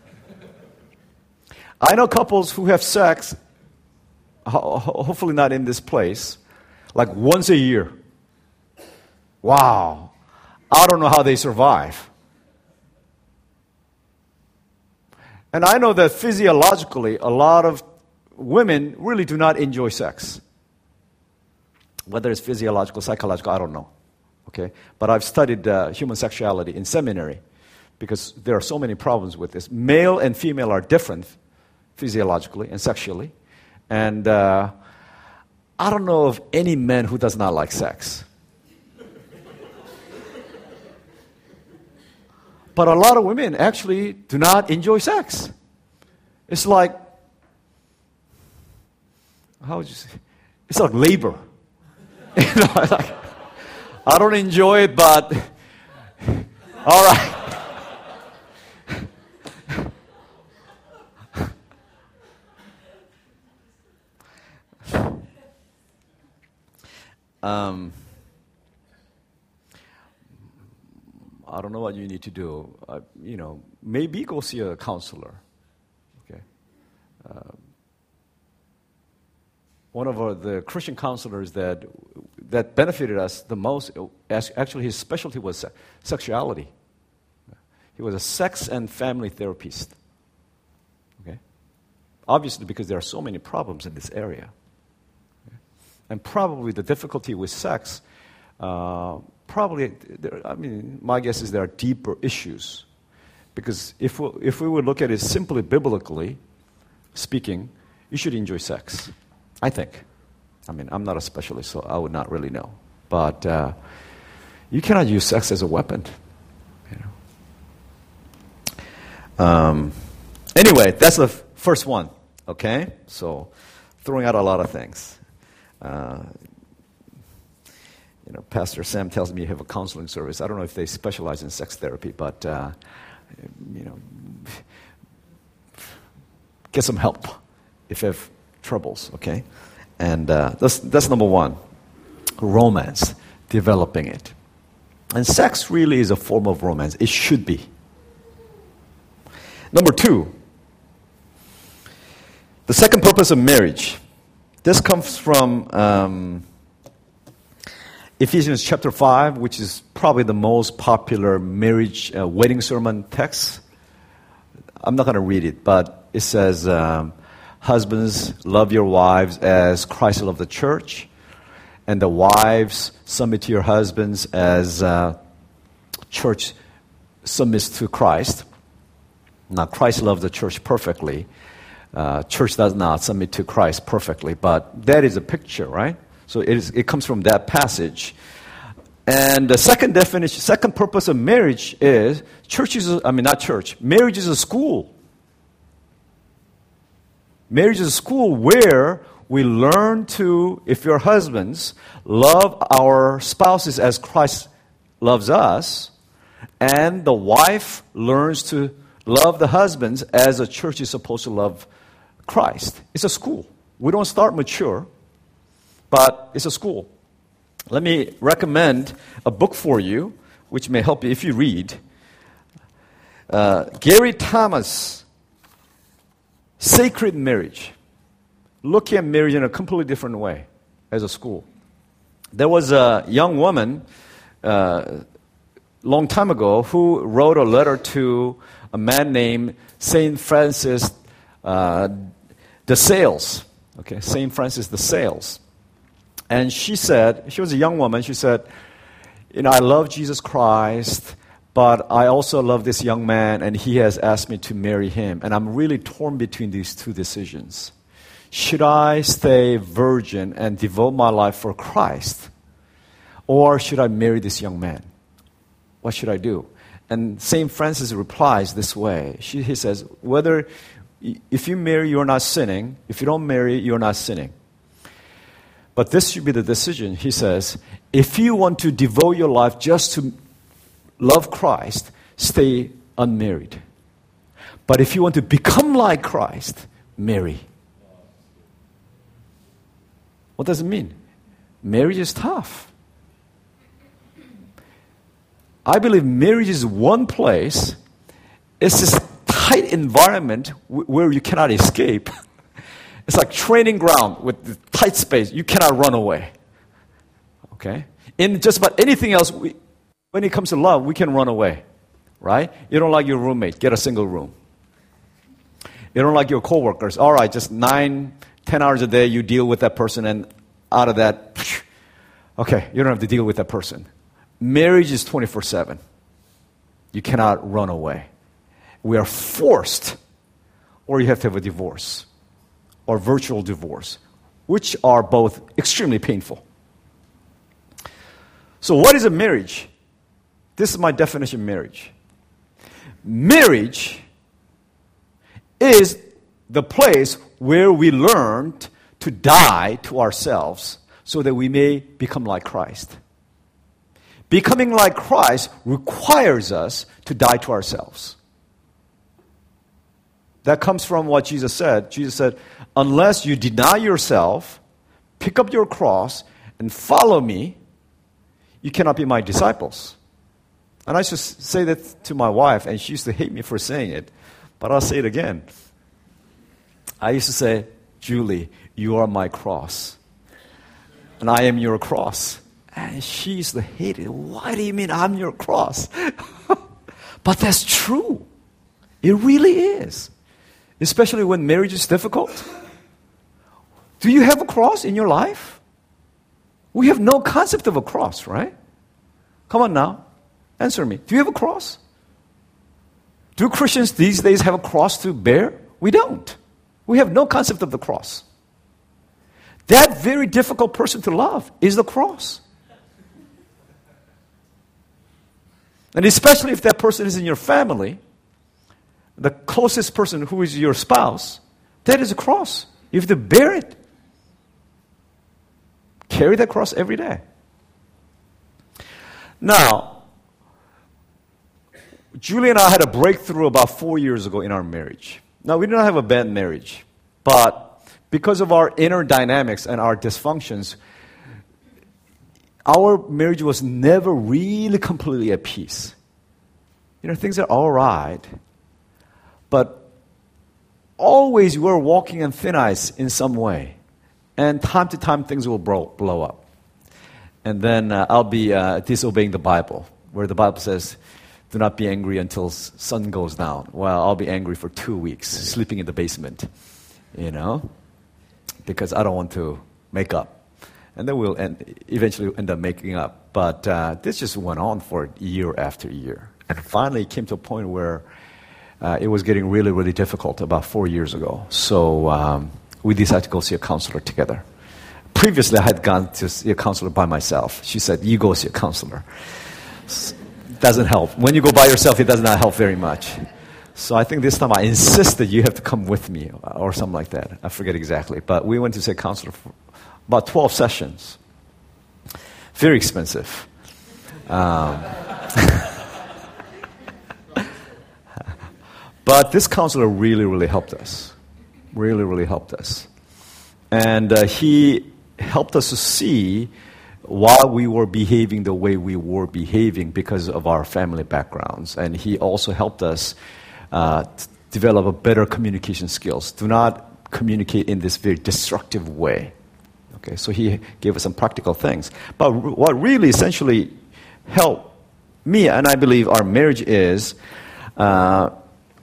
I know couples who have sex, ho- hopefully not in this place, like once a year. Wow. I don't know how they survive. And I know that physiologically, a lot of women really do not enjoy sex. Whether it's physiological, psychological, I don't know. Okay? But I've studied uh, human sexuality in seminary because there are so many problems with this. Male and female are different physiologically and sexually. And uh, I don't know of any man who does not like sex. But a lot of women actually do not enjoy sex. It's like, how would you say? It's like labor. You know, like, I don't enjoy it, but all right. um, I don't know what you need to do. Uh, you know, maybe go see a counselor. Okay. Uh, One of our, the Christian counselors that that benefited us the most, actually his specialty was sexuality. He was a sex and family therapist. Okay? Obviously because there are so many problems in this area. Okay? And probably the difficulty with sex, uh, probably, there, I mean, my guess is there are deeper issues. Because if we, if we would look at it simply biblically speaking, you should enjoy sex. I think. I mean, I'm not a specialist, so I would not really know. But uh, you cannot use sex as a weapon. Um, anyway, that's the f- first one. Okay? So, throwing out a lot of things. Uh, you know, Pastor Sam tells me you have a counseling service. I don't know if they specialize in sex therapy, but, uh, you know, get some help if you have troubles, okay? And uh, that's, that's number one, romance, developing it. And sex really is a form of romance. It should be. Number two, the second purpose of marriage. This comes from um, Ephesians chapter five, which is probably the most popular marriage uh, wedding sermon text. I'm not going to read it, but it says, um, husbands, love your wives as Christ loved the church, and the wives, submit to your husbands as uh, church submits to Christ. Now, Christ loved the church perfectly. Uh, church does not submit to Christ perfectly, but that is a picture, right? So it, is, it comes from that passage. And the second definition, second purpose of marriage is, church is, a, I mean, not church, marriage is a school. Marriage is a school where we learn to, if you're husbands, love our spouses as Christ loves us, and the wife learns to love the husbands as a church is supposed to love Christ. It's a school. We don't start mature, but it's a school. Let me recommend a book for you, which may help you if you read. Uh, Gary Thomas, Sacred Marriage. Looking at marriage in a completely different way as a school. There was a young woman a uh, long time ago who wrote a letter to a man named Saint Francis uh, de Sales. Okay, Saint Francis de Sales. And she said, she was a young woman, she said, you know, I love Jesus Christ, but I also love this young man, and he has asked me to marry him. And I'm really torn between these two decisions. Should I stay virgin and devote my life for Christ? Or should I marry this young man? What should I do? And Saint Francis replies this way. She, he says, whether, if you marry, you're not sinning. If you don't marry, you're not sinning. But this should be the decision. He says, if you want to devote your life just to love Christ, stay unmarried. But if you want to become like Christ, marry. What does it mean? Marriage is tough. I believe marriage is one place. It's this tight environment where you cannot escape. It's like training ground with the tight space. You cannot run away. Okay? In just about anything else, we, when it comes to love, we can run away. Right? You don't like your roommate, get a single room. You don't like your coworkers. All right, just nine, ten hours a day, you deal with that person, and out of that, okay, you don't have to deal with that person. Marriage is twenty-four seven. You cannot run away. We are forced, or you have to have a divorce, or virtual divorce, which are both extremely painful. So what is a marriage? This is my definition of marriage. Marriage is the place where we learned to die to ourselves so that we may become like Christ. Becoming like Christ requires us to die to ourselves. That comes from what Jesus said. Jesus said, unless you deny yourself, pick up your cross, and follow me, you cannot be my disciples. And I used to say that to my wife, and she used to hate me for saying it, but I'll say it again. I used to say, Julie, you are my cross, and I am your cross. And she used to hate it. Why do you mean I'm your cross? But that's true. It really is. Especially when marriage is difficult. Do you have a cross in your life? We have no concept of a cross, right? Come on now. Answer me. Do you have a cross? Do Christians these days have a cross to bear? We don't. We have no concept of the cross. That very difficult person to love is the cross. And especially if that person is in your family, the closest person who is your spouse, that is a cross. You have to bear it. Carry that cross every day. Now, Julie and I had a breakthrough about four years ago in our marriage. Now, we did not have a bad marriage, but because of our inner dynamics and our dysfunctions, our marriage was never really completely at peace. You know, things are all right, but always we're walking on thin ice in some way. And time to time, things will blow, blow up. And then uh, I'll be uh, disobeying the Bible, where the Bible says, do not be angry until sun goes down. Well, I'll be angry for two weeks, sleeping in the basement, you know, because I don't want to make up. And then we'll end, eventually end up making up. But uh, this just went on for year after year. And finally, it came to a point where uh, it was getting really, really difficult about four years ago. So um, we decided to go see a counselor together. Previously, I had gone to see a counselor by myself. She said, you go see a counselor. Doesn't help. When you go by yourself, it does not help very much. So I think this time I insisted you have to come with me or something like that. I forget exactly. But we went to see a counselor for about twelve sessions. Very expensive. Um, but this counselor really, really helped us. Really, really helped us. And uh, he helped us to see why we were behaving the way we were behaving because of our family backgrounds. And he also helped us uh, t- develop a better communication skills. Do not communicate in this very destructive way. Okay, so he gave us some practical things. But r- what really essentially helped me, and I believe our marriage, is uh,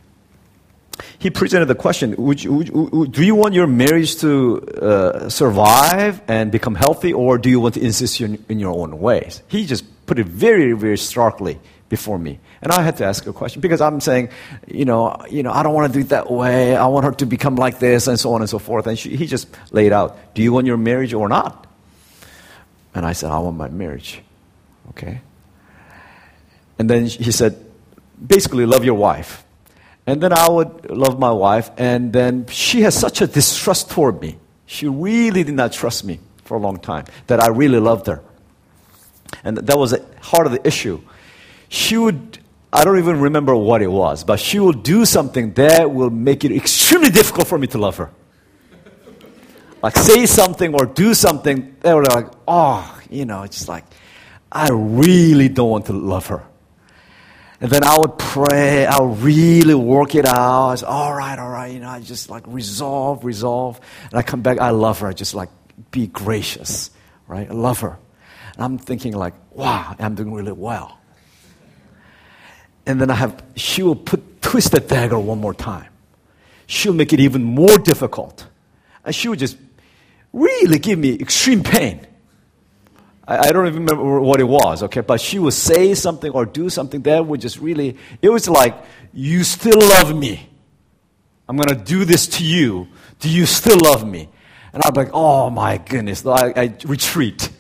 he presented the question, would you, would you, do you want your marriage to uh, survive and become healthy, or do you want to insist in, in your own ways? He just put it very, very starkly before me. And I had to ask a question, because I'm saying, you know, you know, I don't want to do it that way. I want her to become like this, and so on and so forth. And she, he just laid out, do you want your marriage or not? And I said, I want my marriage. Okay. And then he said, basically, love your wife. And then I would love my wife, and then she has such a distrust toward me. She really did not trust me for a long time, that I really loved her. And that was the heart of the issue. She would, I don't even remember what it was, but she will do something that will make it extremely difficult for me to love her. Like say something or do something that were like, oh, you know, it's just like, I really don't want to love her. And then I would pray, I would really work it out. I was, all right, all right, you know, I just like resolve, resolve. And I come back, I love her. I just like, be gracious, right? I love her. And I'm thinking like, wow, I'm doing really well. And then I have, she will put, twist that dagger one more time. She'll make it even more difficult. And she would just really give me extreme pain. I don't even remember what it was, okay? But she would say something or do something that would just really, it was like, you still love me. I'm going to do this to you. Do you still love me? And I'm like, oh my goodness. I, I retreat.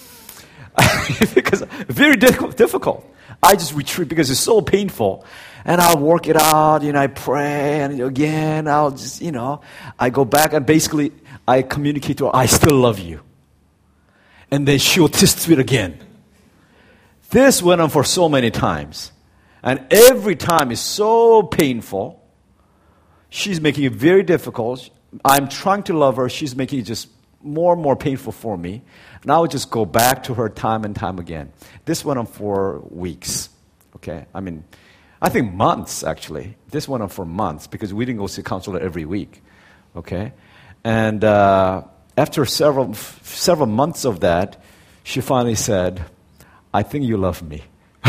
Because very difficult. I just retreat because it's so painful. And I'll work it out, you know, I pray, and again, I'll just, you know, I go back and basically I communicate to her, I still love you. And then she'll twist it again. This went on for so many times. And every time is so painful. She's making it very difficult. I'm trying to love her. She's making it just more and more painful for me. And I would just go back to her time and time again. This went on for weeks. Okay? I mean, I think months, actually. This went on for months because we didn't go see a counselor every week. Okay? And uh, after several several months of that, she finally said, I think you love me.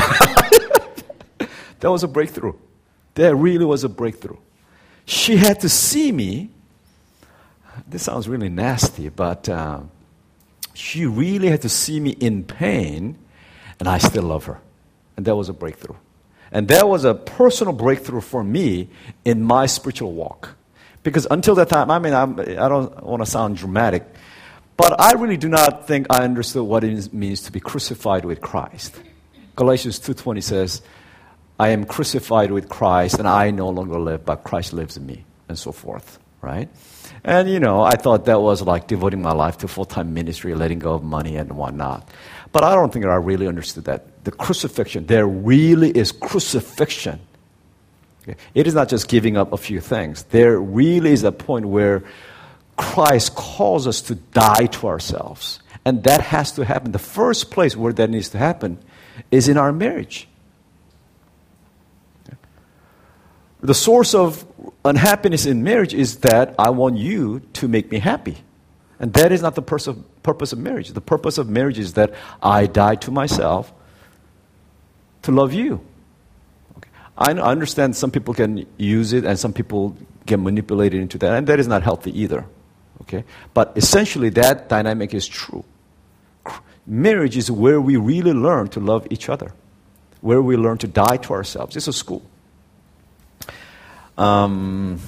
That was a breakthrough. That really was a breakthrough. She had to see me. This sounds really nasty, but uh, she really had to see me in pain, and I still love her. And that was a breakthrough. And that was a personal breakthrough for me in my spiritual walk. Because until that time, I mean, I'm, I don't want to sound dramatic, but I really do not think I understood what it means to be crucified with Christ. Galatians two twenty says, I am crucified with Christ, and I no longer live, but Christ lives in me, and so forth, right? And, you know, I thought that was like devoting my life to full-time ministry, letting go of money and whatnot. But I don't think I really understood that. The crucifixion, there really is crucifixion. Okay? It is not just giving up a few things. There really is a point where Christ calls us to die to ourselves. And that has to happen. The first place where that needs to happen is in our marriage. Okay? The source of unhappiness in marriage is that I want you to make me happy. And that is not the purpose of, purpose of marriage. The purpose of marriage is that I die to myself to love you. Okay. I understand some people can use it and some people get manipulated into that, and that is not healthy either. Okay? But essentially that dynamic is true. Marriage is where we really learn to love each other, where we learn to die to ourselves. It's a school. Um,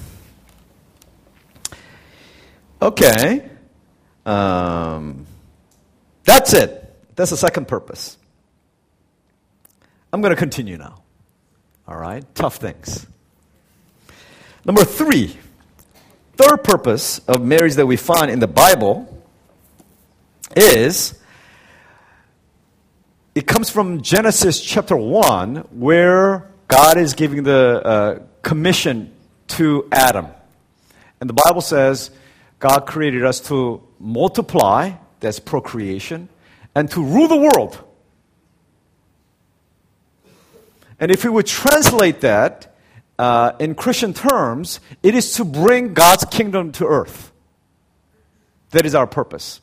okay. Um, that's it. That's the second purpose. I'm going to continue now. All right? Tough things. Number three. Third purpose of marriage that we find in the Bible is, it comes from Genesis chapter one, where God is giving the uh, commission to Adam. And the Bible says God created us to multiply, that's procreation, and to rule the world. And if we would translate that uh, in Christian terms, it is to bring God's kingdom to earth. That is our purpose.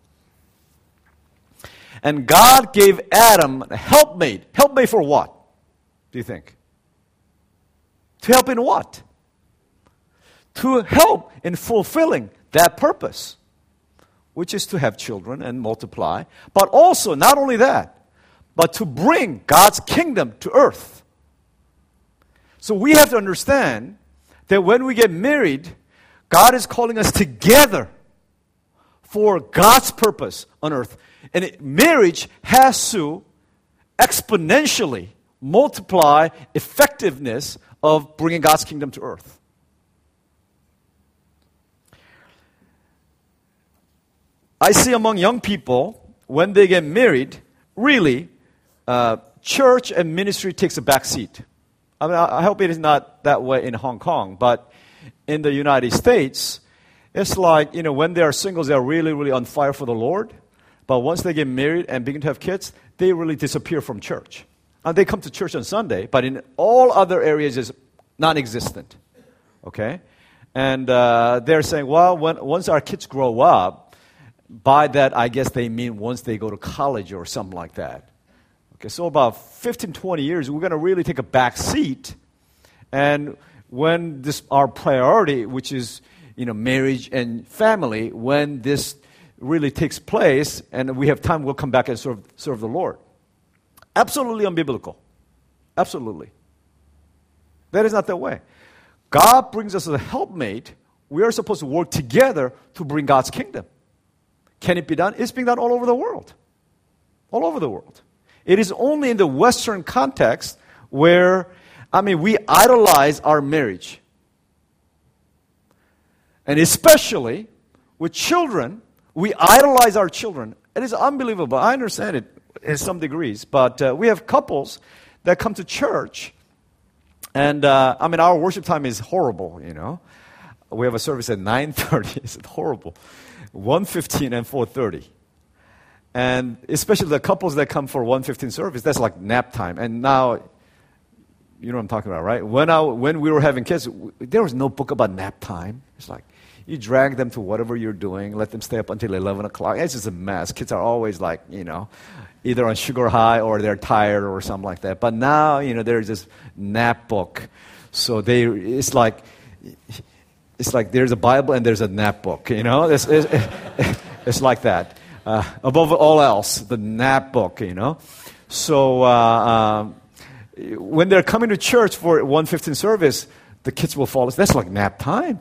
And God gave Adam a helpmate. Helpmate for what, do you think? To help in what? To help in fulfilling that purpose, which is to have children and multiply. But also, not only that, but to bring God's kingdom to earth. So we have to understand that when we get married, God is calling us together for God's purpose on earth. And it, marriage has to exponentially multiply effectiveness of bringing God's kingdom to earth. I see among young people, when they get married, really, uh, church and ministry takes a back seat. I mean, I hope it is not that way in Hong Kong, but in the United States, it's like, you know, when they are singles, they are really, really on fire for the Lord. But once they get married and begin to have kids, they really disappear from church. And they come to church on Sunday, but in all other areas is non-existent. Okay? And uh, they're saying, well, when, once our kids grow up, by that, I guess they mean once they go to college or something like that. Okay, so about fifteen, twenty years, we're going to really take a back seat. And when this, our priority, which is, you know, marriage and family, when this really takes place and we have time, we'll come back and serve, serve the Lord. Absolutely unbiblical. Absolutely. That is not the way. God brings us as a helpmate. We are supposed to work together to bring God's kingdom. Can it be done? It's being done all over the world. All over the world. It is only in the Western context where, I mean, we idolize our marriage. And especially with children, we idolize our children. It is unbelievable. I understand it in some degrees, but uh, we have couples that come to church, and uh, I mean, our worship time is horrible, you know. We have a service at nine thirty. It's horrible. one fifteen and four thirty. And especially the couples that come for one fifteen service, that's like nap time. And now, you know what I'm talking about, right? When I, when we were having kids, there was no book about nap time. It's like, you drag them to whatever you're doing, let them stay up until eleven o'clock. It's just a mess. Kids are always like, you know, either on sugar high or they're tired or something like that. But now, you know, there's this nap book. So they, it's like, it's like there's a Bible and there's a nap book, you know? It's, it's, it's like that. Uh, above all else, the nap book, you know? So uh, um, when they're coming to church for one fifteen service, the kids will fall asleep. That's like nap time.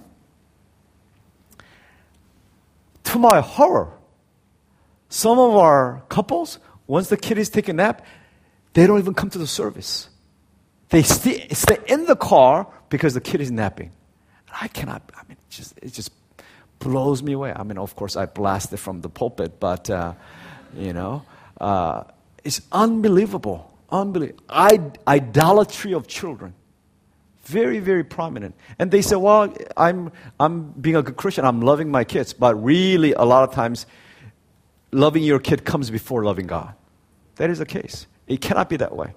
To my horror, some of our couples, once the kid is taking a nap, they don't even come to the service. They stay, stay in the car because the kid is napping. I cannot, I mean, it just, it just blows me away. I mean, of course, I blast it from the pulpit, but, uh, you know, uh, it's unbelievable. Unbelievable. I, idolatry of children. Very, very prominent. And they say, well, I'm, I'm being a good Christian. I'm loving my kids. But really, a lot of times, loving your kid comes before loving God. That is the case. It cannot be that way.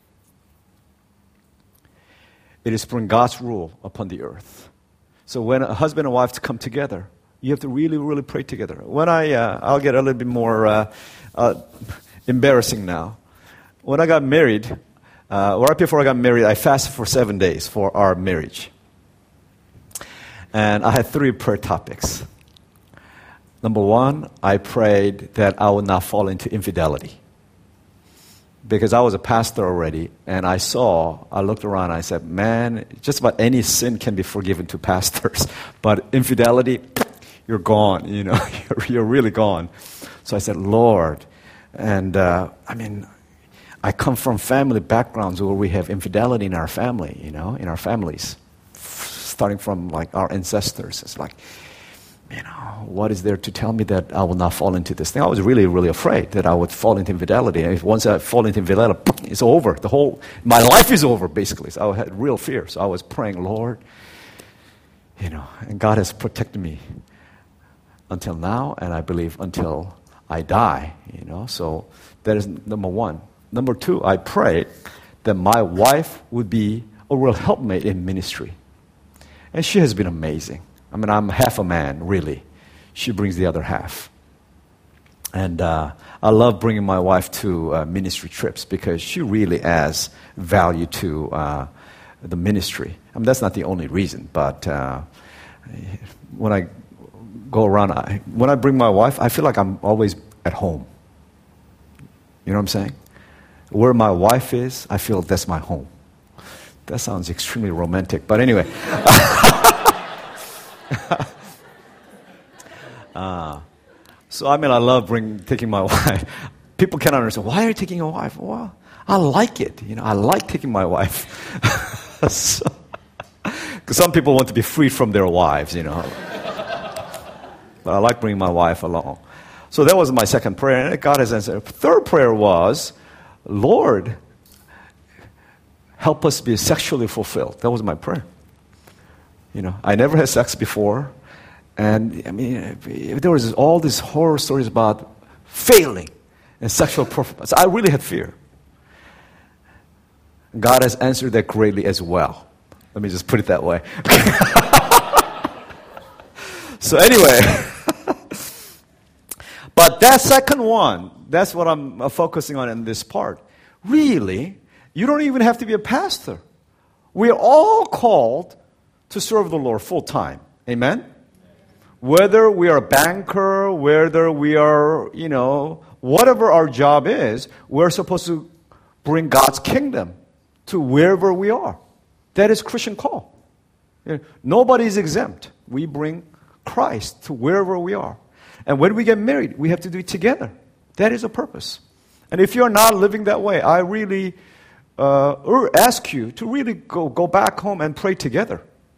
It is from God's rule upon the earth. So when a husband and wife come together, you have to really, really pray together. When I, uh, I'll get a little bit more uh, uh, embarrassing now. When I got married, uh, right before I got married, I fasted for seven days for our marriage. And I had three prayer topics. Number one, I prayed that I would not fall into infidelity. Because I was a pastor already, and I saw, I looked around, and I said, man, just about any sin can be forgiven to pastors. But infidelity, you're gone, you know, you're, you're really gone. So I said, Lord, and uh, I mean, I come from family backgrounds where we have infidelity in our family, you know, in our families. Starting from like our ancestors. It's like, you know, what is there to tell me that I will not fall into this thing? I was really, really afraid that I would fall into infidelity. And if once I fall into infidelity, it's over. The whole, my life is over, basically. So I had real fear. So I was praying, Lord, you know, and God has protected me until now, and I believe until I die, you know. So that is number one. Number two, I prayed that my wife would be a real helpmate in ministry. And she has been amazing. I mean, I'm half a man, really. She brings the other half. And uh, I love bringing my wife to uh, ministry trips because she really adds value to uh, the ministry. I mean, that's not the only reason, but uh, when I go around, I, when I bring my wife, I feel like I'm always at home. You know what I'm saying? Where my wife is, I feel that's my home. That sounds extremely romantic, but anyway. uh, so I mean, I love bring, taking my wife. People cannot understand, why are you taking your wife? Well, I like it. You know, I like taking my wife. so, 'cause some people want to be free from their wives, you know. But I like bringing my wife along. So that was my second prayer, and God has answered. Third prayer was, Lord, help us be sexually fulfilled. That was my prayer. You know, I never had sex before. And, I mean, there was all these horror stories about failing and sexual performance. I really had fear. God has answered that greatly as well. Let me just put it that way. So anyway, but that second one, that's what I'm uh, focusing on in this part. Really, you don't even have to be a pastor. We are all called to serve the Lord full time. Amen? Whether we are a banker, whether we are, you know, whatever our job is, we're supposed to bring God's kingdom to wherever we are. That is Christian call. You know, nobody is exempt. We bring Christ to wherever we are. And when we get married, we have to do it together. That is a purpose. And if you're not living that way, I really uh, ask you to really go, go back home and pray together.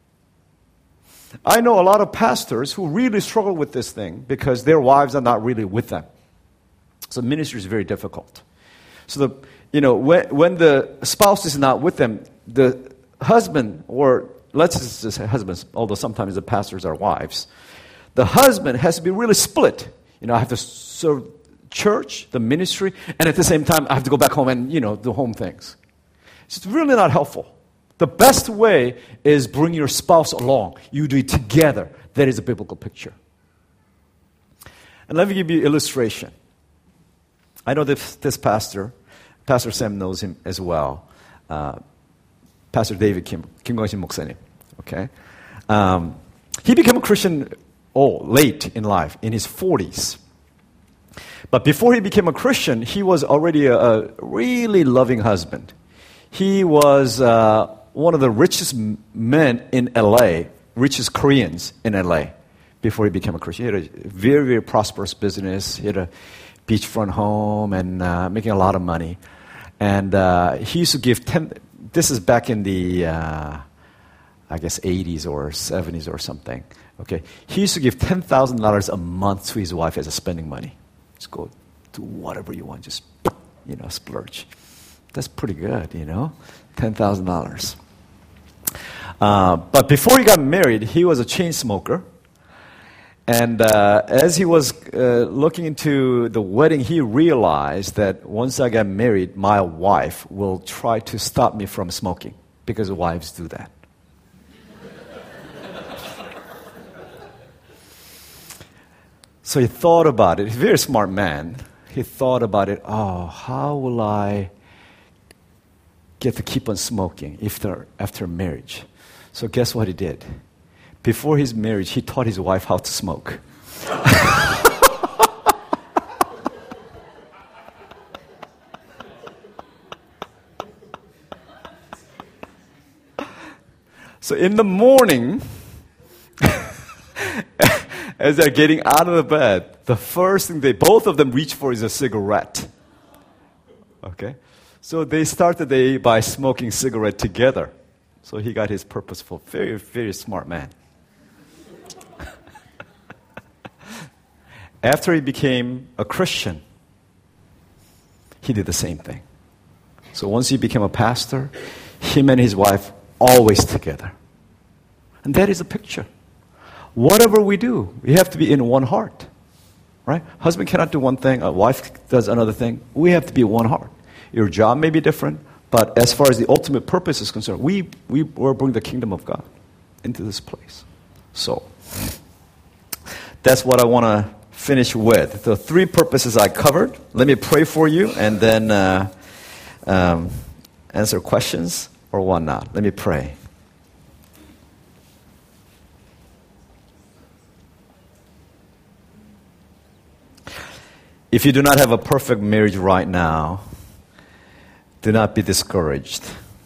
I know a lot of pastors who really struggle with this thing because their wives are not really with them. So ministry is very difficult. So, the, you know, when, when the spouse is not with them, the husband, or let's just say husbands, although sometimes the pastors are wives, the husband has to be really split. You know, I have to serve church, the ministry, and at the same time, I have to go back home and, you know, do home things. It's really not helpful. The best way is bring your spouse along. You do it together. That is a biblical picture. And let me give you an illustration. I know this, this pastor, Pastor Sam knows him as well. Uh, Pastor David Kim, Kim Kwang-shin 목사님. Okay? Um, he became a Christian oh, late in life, in his forties. But before he became a Christian, he was already a, a really loving husband. He was uh, one of the richest men in L A, richest Koreans in L A, before he became a Christian. He had a very, very prosperous business. He had a beachfront home and uh, making a lot of money. And uh, he used to give ten, this is back in the, uh, I guess, eighties or seventies or something. Okay, he used to give ten thousand dollars a month to his wife as a spending money. Just go do whatever you want, just, you know, splurge. That's pretty good, you know, ten thousand dollars. Uh, but before he got married, he was a chain smoker. And uh, as he was uh, looking into the wedding, he realized that once I get married, my wife will try to stop me from smoking, because wives do that. So he thought about it. He's a very smart man. He thought about it. Oh, how will I get to keep on smoking after, after marriage? So guess what he did? Before his marriage, he taught his wife how to smoke. So in the morning, as they're getting out of the bed, the first thing they, both of them reach for is a cigarette. Okay? So they start the day by smoking cigarette together. So he got his purpose fulfilled. Very, very smart man. After he became a Christian, he did the same thing. So once he became a pastor, him and his wife always together. And that is a picture. Whatever we do, we have to be in one heart. Right? Husband cannot do one thing, a wife does another thing. We have to be one heart. Your job may be different, but as far as the ultimate purpose is concerned, we, we will bring the kingdom of God into this place. So, that's what I want to finish with. The three purposes I covered. Let me pray for you and then uh, um, answer questions or whatnot. Let me pray. If you do not have a perfect marriage right now, do not be discouraged.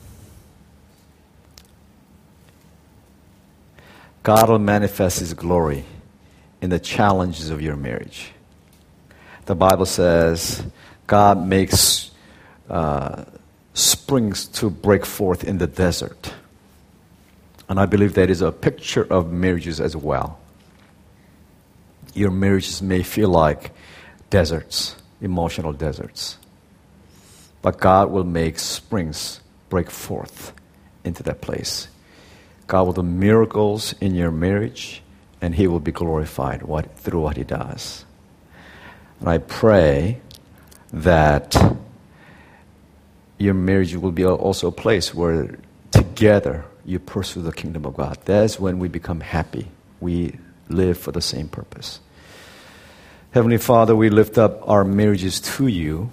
God will manifest His glory in the challenges of your marriage. The Bible says God makes uh, springs to break forth in the desert. And I believe that is a picture of marriages as well. Your marriages may feel like deserts, emotional deserts. But God will make springs break forth into that place. God will do miracles in your marriage, and He will be glorified what, through what He does. And I pray that your marriage will be also a place where together you pursue the kingdom of God. That's when we become happy. We live for the same purpose. Heavenly Father, we lift up our marriages to You,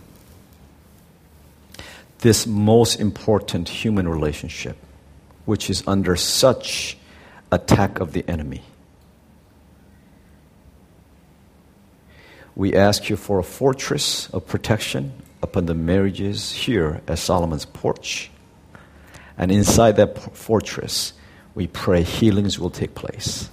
this most important human relationship, which is under such attack of the enemy. We ask You for a fortress of protection upon the marriages here at Solomon's Porch. And inside that fortress, we pray healings will take place.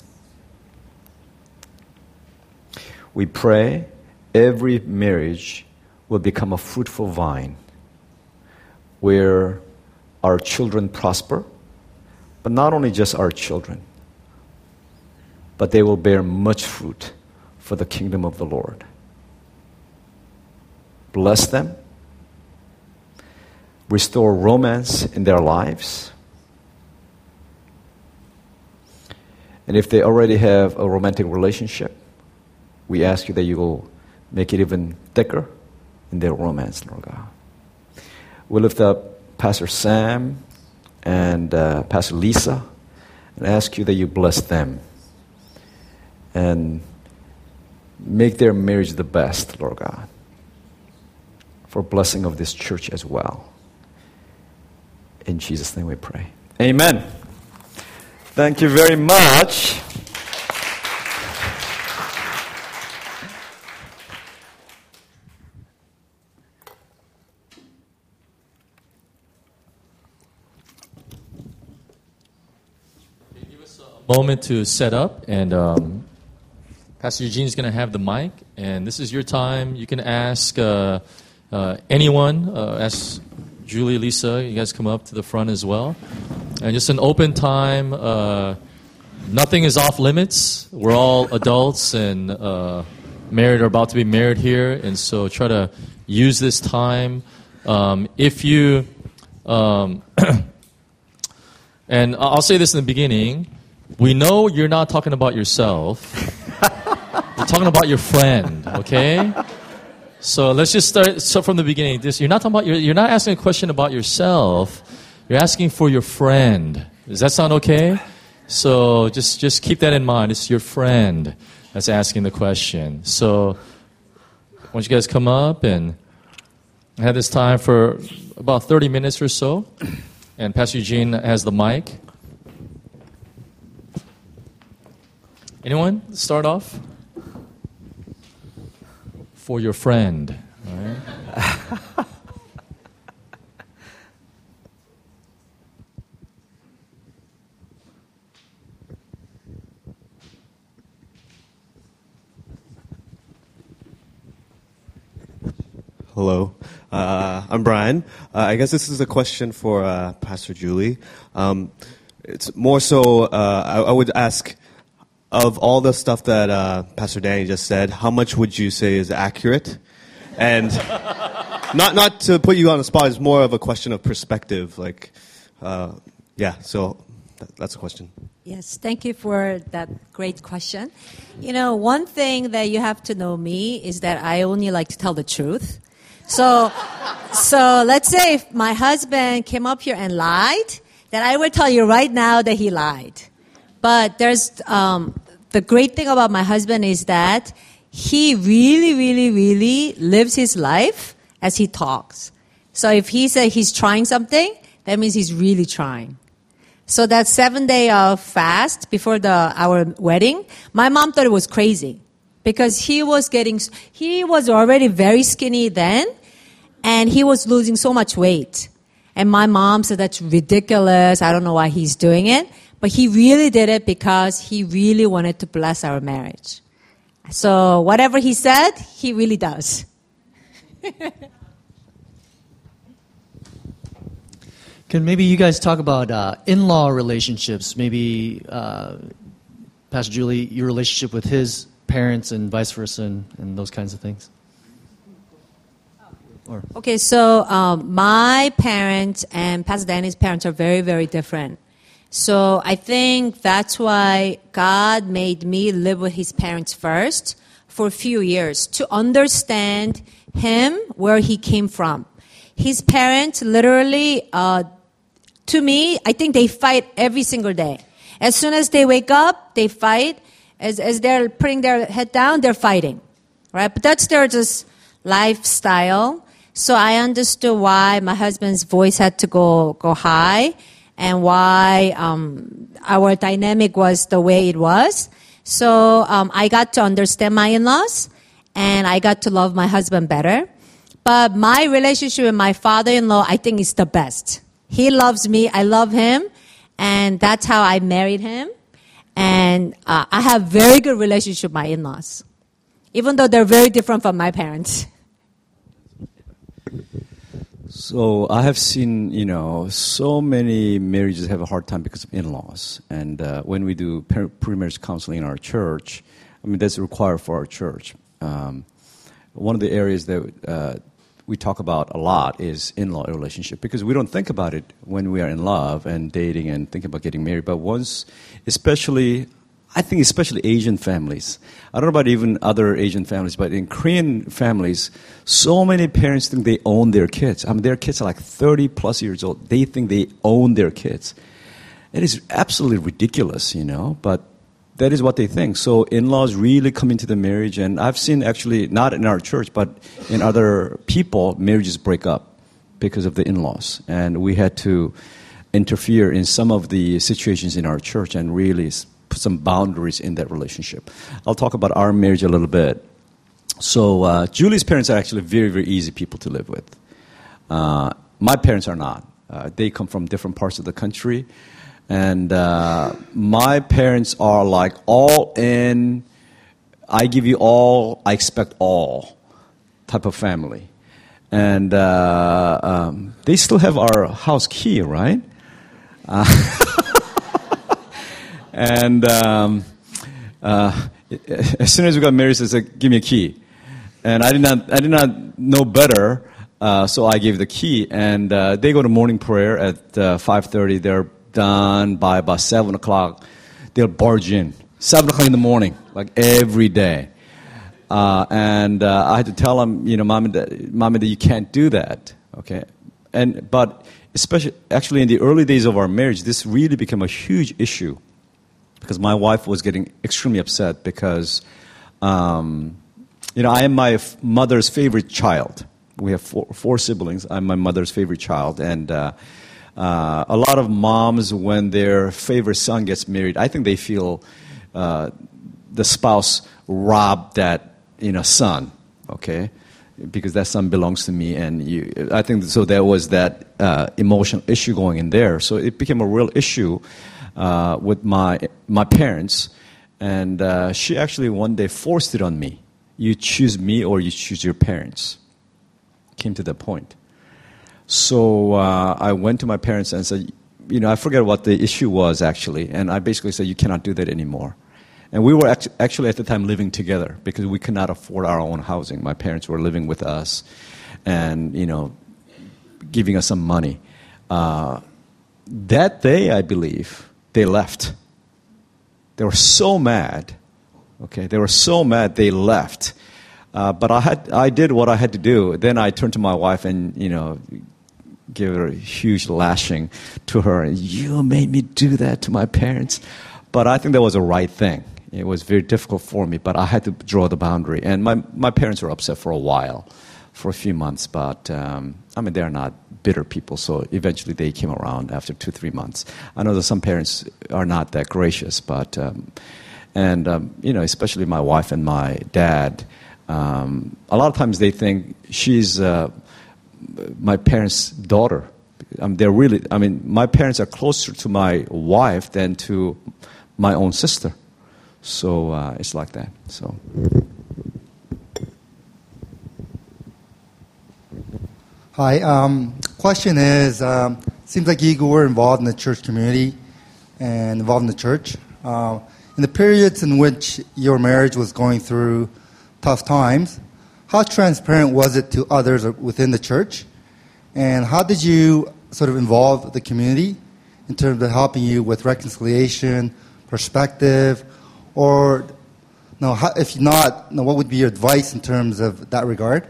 We pray every marriage will become a fruitful vine where our children prosper, but not only just our children, but they will bear much fruit for the kingdom of the Lord. Bless them. Restore romance in their lives. And if they already have a romantic relationship, we ask You that You will make it even thicker in their romance, Lord God. We lift up Pastor Sam and uh, Pastor Lisa and ask You that You bless them and make their marriage the best, Lord God, for blessing of this church as well. In Jesus' name we pray. Amen. Thank you very much. Moment to set up, and um, Pastor Eugene is going to have the mic, and this is your time. You can ask uh, uh, anyone, uh, ask Julie, Lisa, you guys come up to the front as well. And just an open time. Uh, nothing is off limits. We're all adults and uh, married or about to be married here. And so try to use this time. Um, if you, um, and I'll say this in the beginning, we know you're not talking about yourself. You're talking about your friend, okay? So let's just start so from the beginning. This, you're not talking about, you're, you're not asking a question about yourself. You're asking for your friend. Does that sound okay? So just, just keep that in mind. It's your friend that's asking the question. So why don't you guys come up and have this time for about thirty minutes or so. And Pastor Eugene has the mic. Anyone start off? For your friend. All right? Hello, uh, I'm Brian. Uh, I guess this is a question for uh, Pastor Julie. Um, it's more so, uh, I, I would ask, of all the stuff that uh, Pastor Danny just said, how much would you say is accurate? And not not to put you on the spot, it's more of a question of perspective. Like, uh, yeah, so that, that's a question. Yes, thank you for that great question. You know, one thing that you have to know me is that I only like to tell the truth. So, so let's say if my husband came up here and lied, then I will tell you right now that he lied. But there's um, the great thing about my husband is that he really, really, really lives his life as he talks. So if he says he's trying something, that means he's really trying. So that seven day of fast before the our wedding, my mom thought it was crazy because he was getting, he was already very skinny then, and he was losing so much weight. And my mom said that's ridiculous. I don't know why he's doing it. But he really did it because he really wanted to bless our marriage. So whatever he said, he really does. Can maybe you guys talk about uh, in-law relationships? Maybe, uh, Pastor Julie, your relationship with his parents and vice versa and, and those kinds of things? Or. Okay, so um, my parents and Pastor Danny's parents are very, very different. So I think that's why God made me live with his parents first for a few years to understand him, where he came from. His parents literally, uh, to me, I think they fight every single day. As soon as they wake up, they fight. As, as they're putting their head down, they're fighting. Right? But that's their just lifestyle. So I understood why my husband's voice had to go, go high. And why um, our dynamic was the way it was. So um, I got to understand my in-laws, and I got to love my husband better. But my relationship with my father-in-law, I think, is the best. He loves me, I love him, and that's how I married him. And uh, I have very good relationship with my in-laws, even though they're very different from my parents. So I have seen, you know, so many marriages have a hard time because of in-laws. And uh, when we do pre-marriage counseling in our church, I mean, that's required for our church. Um, one of the areas that uh, we talk about a lot is in-law relationship, because we don't think about it when we are in love and dating and thinking about getting married. But once, especially, I think especially Asian families. I don't know about even other Asian families, but in Korean families, so many parents think they own their kids. I mean, their kids are like thirty plus years old. They think they own their kids. It is absolutely ridiculous, you know, but that is what they think. So in-laws really come into the marriage, and I've seen actually, not in our church, but in other people, marriages break up because of the in-laws. And we had to interfere in some of the situations in our church and really put some boundaries in that relationship. I'll talk about our marriage a little bit. So uh, Julie's parents are actually very, very easy people to live with. Uh, my parents are not. Uh, they come from different parts of the country. And uh, my parents are like all in, I give you all, I expect all type of family. And uh, um, they still have our house key, right? Uh, and um, uh, as soon as we got married, they said, "Give me a key." And I did not, I did not know better, uh, so I gave the key. And uh, they go to morning prayer at uh, five thirty. They're done by about seven o'clock. They'll barge in seven o'clock in the morning, like every day. Uh, and uh, I had to tell them, you know, mom and dad, mom and dad, you can't do that, okay? And but especially, actually, in the early days of our marriage, this really became a huge issue because my wife was getting extremely upset because, um, you know, I am my f- mother's favorite child. We have four, four siblings. I'm my mother's favorite child, and uh, uh, a lot of moms, when their favorite son gets married, I think they feel uh, the spouse robbed that. You know, son, okay, because that son belongs to me, and you, I think so. There was that uh, emotional issue going in there, so it became a real issue uh, with my my parents, and uh, she actually one day forced it on me. You choose me, or you choose your parents. Came to that point, so uh, I went to my parents and said, you know, I forget what the issue was actually, and I basically said, you cannot do that anymore. And we were act- actually at the time living together because we could not afford our own housing. My parents were living with us and, you know, giving us some money. Uh, that day, I believe, they left. They were so mad. Okay, they were so mad they left. Uh, but I had, I did what I had to do. Then I turned to my wife and, you know, gave her a huge lashing to her. You made me do that to my parents. But I think that was the right thing. It was very difficult for me, but I had to draw the boundary. And my, my parents were upset for a while, for a few months. But, um, I mean, they're not bitter people, so eventually they came around after two, three months. I know that some parents are not that gracious, but, um, and, um, you know, especially my wife and my dad, um, a lot of times they think she's uh, my parents' daughter. Um, they're really, I mean, my parents are closer to my wife than to my own sister. So uh, it's like that. So. Hi. Um, question is, um, seems like you were involved in the church community and involved in the church. Uh, in the periods in which your marriage was going through tough times, how transparent was it to others within the church? And how did you sort of involve the community in terms of helping you with reconciliation, perspective, or no, how, if not, no, what would be your advice in terms of that regard?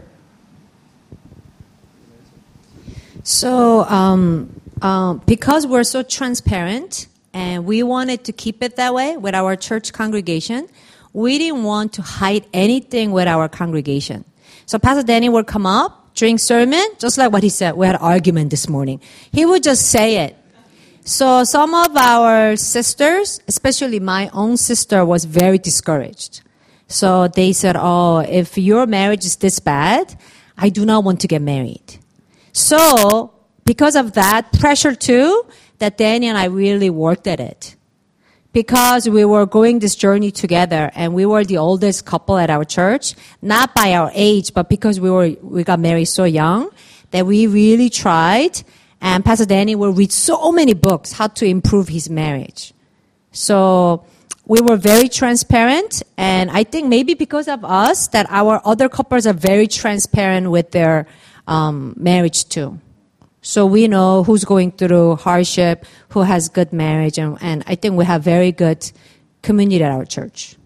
So, um, um, because we're so transparent and we wanted to keep it that way with our church congregation, we didn't want to hide anything with our congregation. So Pastor Danny would come up during sermon, just like what he said. We had an argument this morning. He would just say it. So some of our sisters, especially my own sister, was very discouraged. So they said, oh, if your marriage is this bad, I do not want to get married. So because of that pressure too, that Danny and I really worked at it. Because we were going this journey together and we were the oldest couple at our church, not by our age, but because we were we got married so young, that we really tried. And Pastor Danny will read so many books how to improve his marriage. So we were very transparent, and I think maybe because of us that our other couples are very transparent with their um, marriage too. So we know who's going through hardship, who has good marriage, and, and I think we have very good community at our church.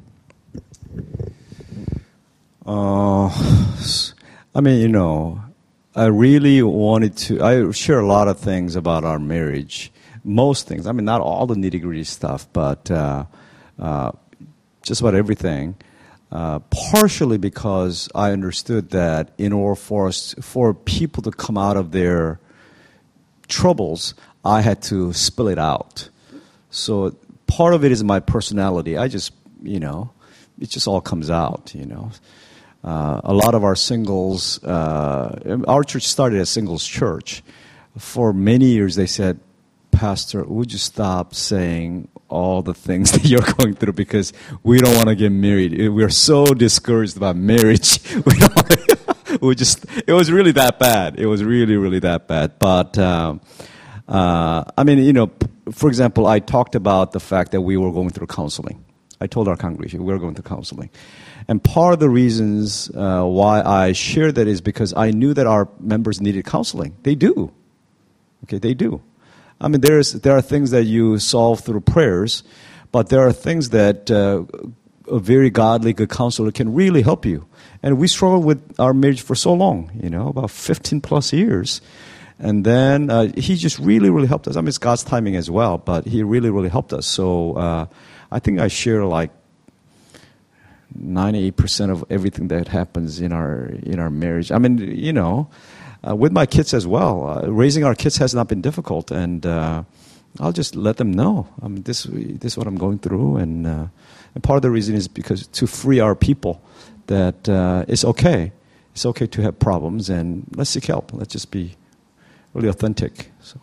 Uh, I mean, you know, I really wanted to, I share a lot of things about our marriage. Most things. I mean, not all the nitty-gritty stuff, but uh, uh, just about everything. Uh, partially because I understood that in order for us, for people to come out of their troubles, I had to spill it out. So part of it is my personality. I just, you know, it just all comes out, you know. Uh, a lot of our singles, uh, our church started as singles church. For many years they said, Pastor, would you stop saying all the things that you're going through because we don't want to get married. We're so discouraged about marriage. We don't want to, we just, it was really that bad. It was really, really that bad. But, um, uh, I mean, you know, for example, I talked about the fact that we were going through counseling. I told our congregation we were going through counseling. And part of the reasons uh, why I shared that is because I knew that our members needed counseling. They do. Okay, they do. I mean, there's, there are things that you solve through prayers, but there are things that uh, a very godly, good counselor can really help you. And we struggled with our marriage for so long, you know, about fifteen plus years. And then uh, he just really, really helped us. I mean, it's God's timing as well, but he really, really helped us. So uh, I think I share like ninety-eight percent of everything that happens in our in our marriage. I mean, you know, uh, with my kids as well. Uh, raising our kids has not been difficult, and uh, I'll just let them know. I mean, this this is what I'm going through, and uh, and part of the reason is because to free our people that uh, it's okay. It's okay to have problems, and let's seek help. Let's just be really authentic. So.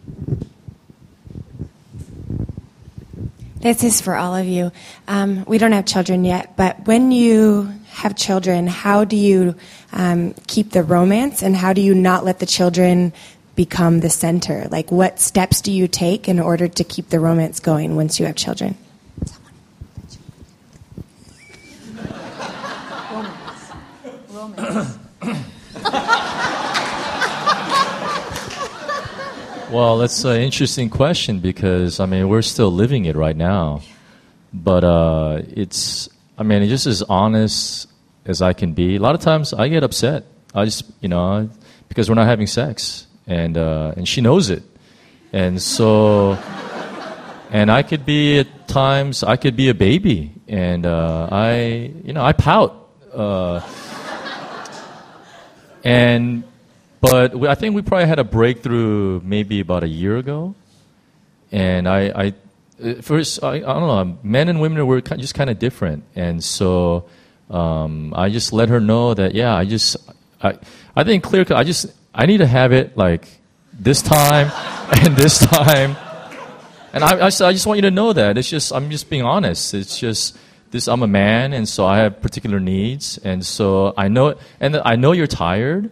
This is for all of you. Um, we don't have children yet, but when you have children, how do you um, keep the romance, and how do you not let the children become the center? Like, what steps do you take in order to keep the romance going once you have children? Romance. Well, that's an interesting question because, I mean, we're still living it right now. But uh, it's, I mean, it's just as honest as I can be. A lot of times I get upset. I just, you know, because we're not having sex. And, uh, and she knows it. And so, and I could be at times, I could be a baby. And uh, I, you know, I pout. Uh, and... But we, I think we probably had a breakthrough maybe about a year ago. And I, I first, I, I don't know, men and women were just kind of different. And so um, I just let her know that, yeah, I just, I, I think clear, I just, I need to have it like this time and this time. And I, I, I just want you to know that. It's just, I'm just being honest. It's just, this, I'm a man, and so I have particular needs. And so I know, and I know you're tired.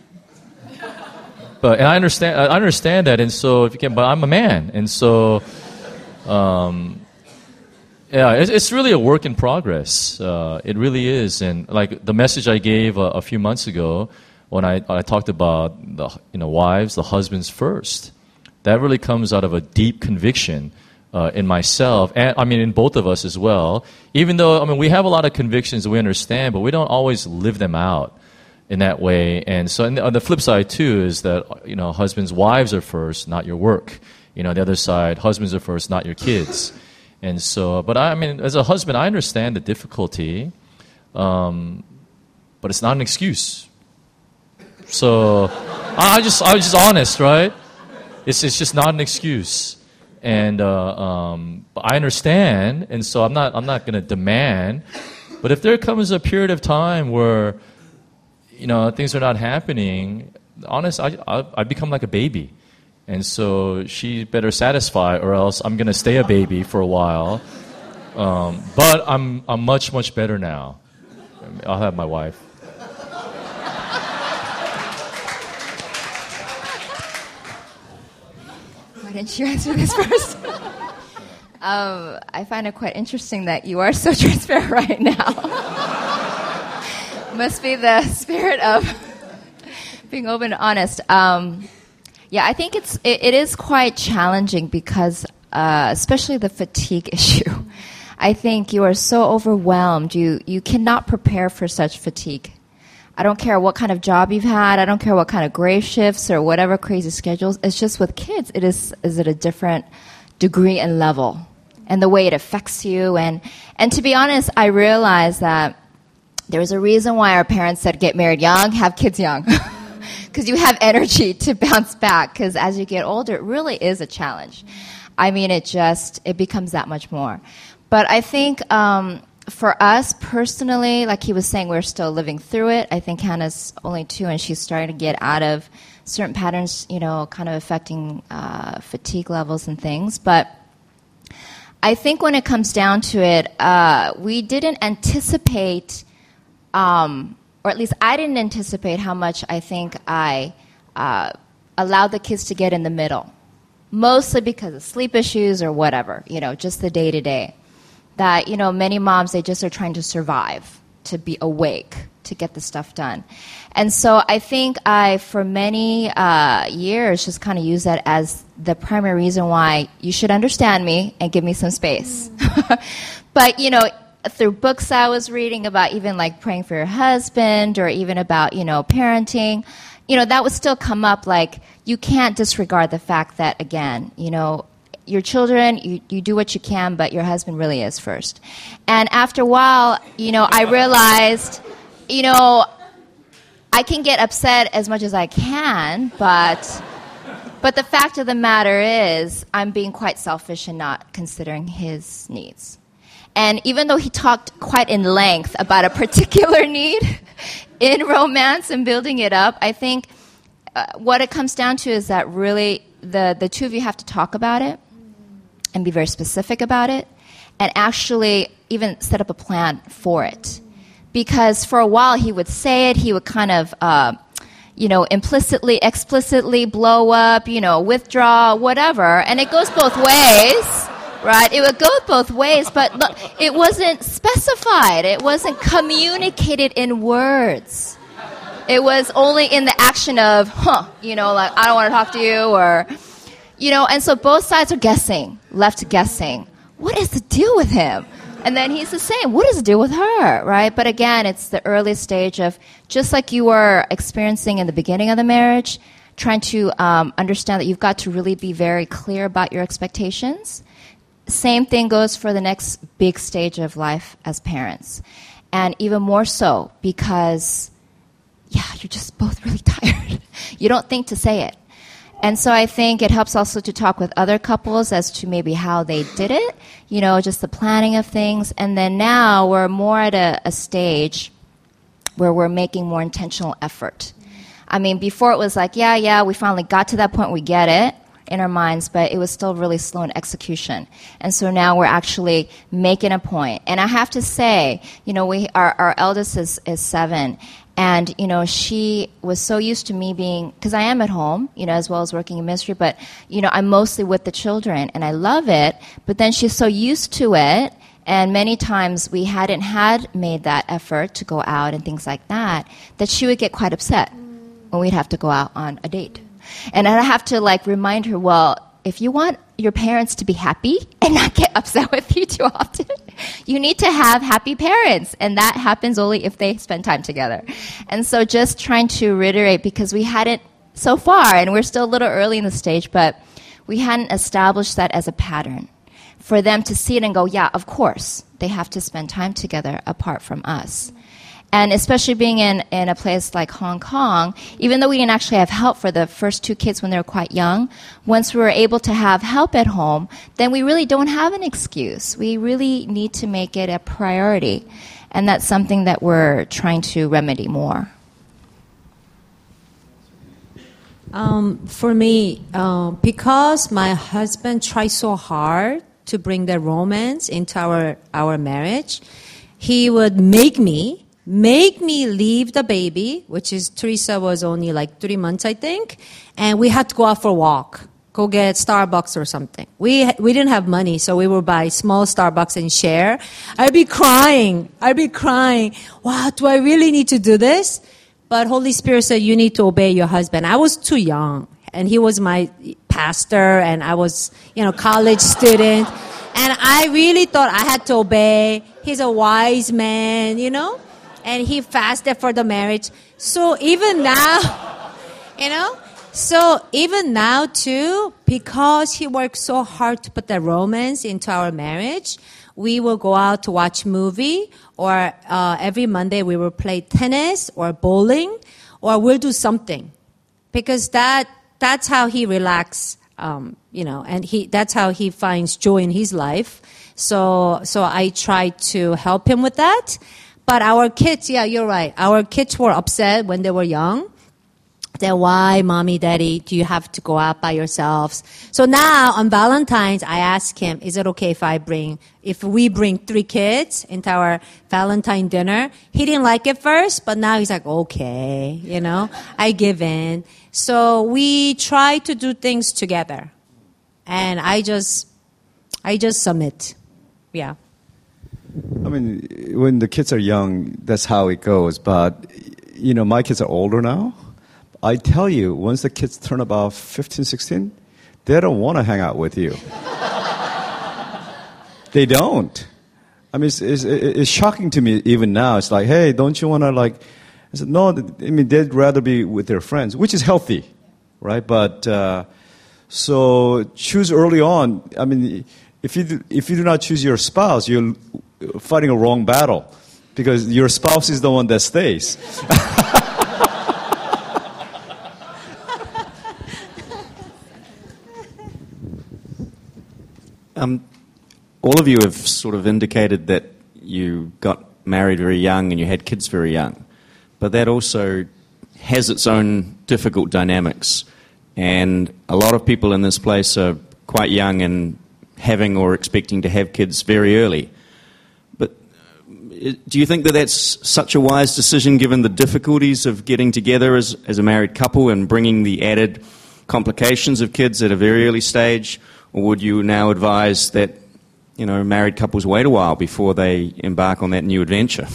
But and I understand I understand that, and so if you can, but I'm a man, and so, um, yeah, it's, it's really a work in progress. Uh, it really is, and like the message I gave a, a few months ago when I I talked about the you know wives, the husbands first. That really comes out of a deep conviction uh, in myself, and I mean in both of us as well. Even though I mean we have a lot of convictions that we understand, but we don't always live them out in that way. And so and on the flip side too is that, you know, husbands, wives are first, not your work. You know, the other side, husbands are first, not your kids. And so, but I mean, as a husband, I understand the difficulty, um, but it's not an excuse. So I just, I was just honest, right? It's, it's just not an excuse. And, uh, um, but I understand. And so I'm not, I'm not going to demand, but if there comes a period of time where, you know, things are not happening, honest, I, I, I become like a baby. And so she better satisfy, or else I'm going to stay a baby for a while. Um, but I'm, I'm much, much better now. I'll have my wife. Why didn't you answer this first? um, I find it quite interesting that you are so transparent right now. Must be the spirit of being open and honest. Um, yeah, I think it's it, it is quite challenging because, uh, especially the fatigue issue. I think you are so overwhelmed. You you cannot prepare for such fatigue. I don't care what kind of job you've had. I don't care what kind of grave shifts or whatever crazy schedules. It's just with kids, it is is at a different degree and level, and the way it affects you. And and to be honest, I realize that there's a reason why our parents said get married young, have kids young. Because you have energy to bounce back. Because as you get older, it really is a challenge. I mean, it just, it becomes that much more. But I think um, for us personally, like he was saying, we're still living through it. I think Hannah's only two, and she's starting to get out of certain patterns, you know, kind of affecting uh, fatigue levels and things. But I think when it comes down to it, uh, we didn't anticipate Um, or at least I didn't anticipate how much I think I uh, allowed the kids to get in the middle, mostly because of sleep issues or whatever, you know, just the day-to-day. That, you know, many moms, they just are trying to survive, to be awake, to get the stuff done. And so I think I, for many uh, years, just kind of used that as the primary reason why you should understand me and give me some space. But, you know, through books I was reading about even like praying for your husband or even about, you know, parenting, you know, that would still come up. Like, you can't disregard the fact that, again, you know, your children, you, you do what you can, but your husband really is first. And after a while, you know, I realized, you know, I can get upset as much as I can, but but the fact of the matter is I'm being quite selfish and not considering his needs. And even though he talked quite in length about a particular need in romance and building it up, I think uh, what it comes down to is that really the, the two of you have to talk about it and be very specific about it and actually even set up a plan for it. Because for a while he would say it, he would kind of, uh, you know, implicitly, explicitly blow up, you know, withdraw, whatever. And it goes both ways, right? It would go both ways, but look, it wasn't specified. It wasn't communicated in words. It was only in the action of, huh, you know, like, I don't want to talk to you, or, you know, and so both sides are guessing, left guessing. What is the deal with him? And then he's the same. What does it do with her, right? But again, it's the early stage of, just like you were experiencing in the beginning of the marriage, trying to um, understand that you've got to really be very clear about your expectations. Same thing goes for the next big stage of life as parents. And even more so because, yeah, you're just both really tired. You don't think to say it. And so I think it helps also to talk with other couples as to maybe how they did it, you know, just the planning of things. And then now we're more at a, a stage where we're making more intentional effort. I mean, before it was like, yeah, yeah, we finally got to that point, we get it in our minds, but it was still really slow in execution. And so now we're actually making a point. And I have to say, you know, we our, our eldest is, is seven. And, you know, she was so used to me being, because I am at home, you know, as well as working in ministry, but, you know, I'm mostly with the children, and I love it. But then she's so used to it, and many times we hadn't had made that effort to go out and things like that, that she would get quite upset when we'd have to go out on a date. And I'd have to, like, remind her, well, if you want your parents to be happy and not get upset with you too often, you need to have happy parents. And that happens only if they spend time together. And so just trying to reiterate, because we hadn't so far, and we're still a little early in the stage, but we hadn't established that as a pattern for them to see it and go, yeah, of course, they have to spend time together apart from us. And especially being in, in a place like Hong Kong, even though we didn't actually have help for the first two kids when they were quite young, once we were able to have help at home, then we really don't have an excuse. We really need to make it a priority. And that's something that we're trying to remedy more. Um, for me, uh, because my husband tried so hard to bring the romance into our, our marriage, he would make me make me leave the baby, which is Teresa was only like three months, I think, and we had to go out for a walk, go get Starbucks or something. We we didn't have money, so we would buy small Starbucks and share. I'd be crying. I'd be crying. Wow, do I really need to do this? But Holy Spirit said, you need to obey your husband. I was too young, and he was my pastor, and I was, you know, college student, and I really thought I had to obey. He's a wise man, you know? And he fasted for the marriage. So even now, you know, so even now too, because he worked so hard to put the romance into our marriage, we will go out to watch movie, or uh, every Monday we will play tennis or bowling, or we'll do something, because that that's how he relax, um, you know, and he that's how he finds joy in his life. So so I try to help him with that. But our kids, yeah, you're right. Our kids were upset when they were young. Then why, mommy, daddy, do you have to go out by yourselves? So now on Valentine's, I ask him, is it okay if I bring, if we bring three kids into our Valentine dinner? He didn't like it first, but now he's like, okay, you know, I give in. So we try to do things together. And I just, I just submit. Yeah. I mean, when the kids are young, that's how it goes. But, you know, my kids are older now. I tell you, once the kids turn about fifteen, sixteen, they don't want to hang out with you. They don't. I mean, it's, it's, it's shocking to me even now. It's like, hey, don't you want to, like... I said, no, I mean, they'd rather be with their friends, which is healthy, right? But, uh, so choose early on. I mean, if you, do, if you do not choose your spouse, you're fighting a wrong battle because your spouse is the one that stays. Um, all of you have sort of indicated that you got married very young and you had kids very young, but that also has its own difficult dynamics. And a lot of people in this place are quite young and having or expecting to have kids very early. But do you think that that's such a wise decision given the difficulties of getting together as, as a married couple and bringing the added complications of kids at a very early stage? Or would you now advise that, you know, married couples wait a while before they embark on that new adventure?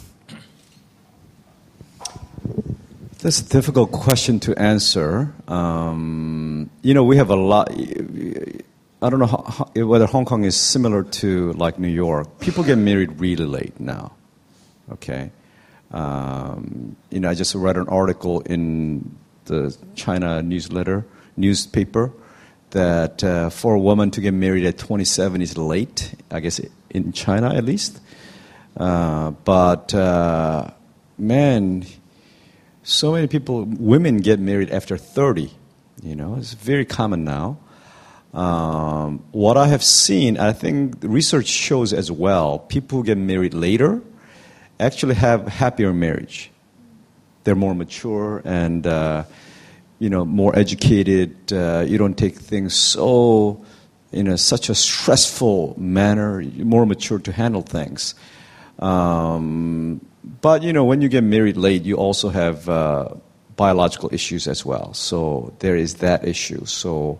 That's a difficult question to answer. Um, you know, we have a lot... I don't know how, how, whether Hong Kong is similar to, like, New York. People get married really late now, okay? Um, you know, I just read an article in the China newsletter, newspaper, that uh, for a woman to get married at twenty-seven is late, I guess in China at least. Uh, but, uh, man, so many people, women get married after thirty, you know, it's very common now. Um, what I have seen, I think research shows as well, people who get married later actually have happier marriage. They're more mature and... Uh, you know, more educated, uh, you don't take things so, in a, such a stressful manner, you're more mature to handle things. Um, but, you know, when you get married late, you also have uh, biological issues as well. So there is that issue. So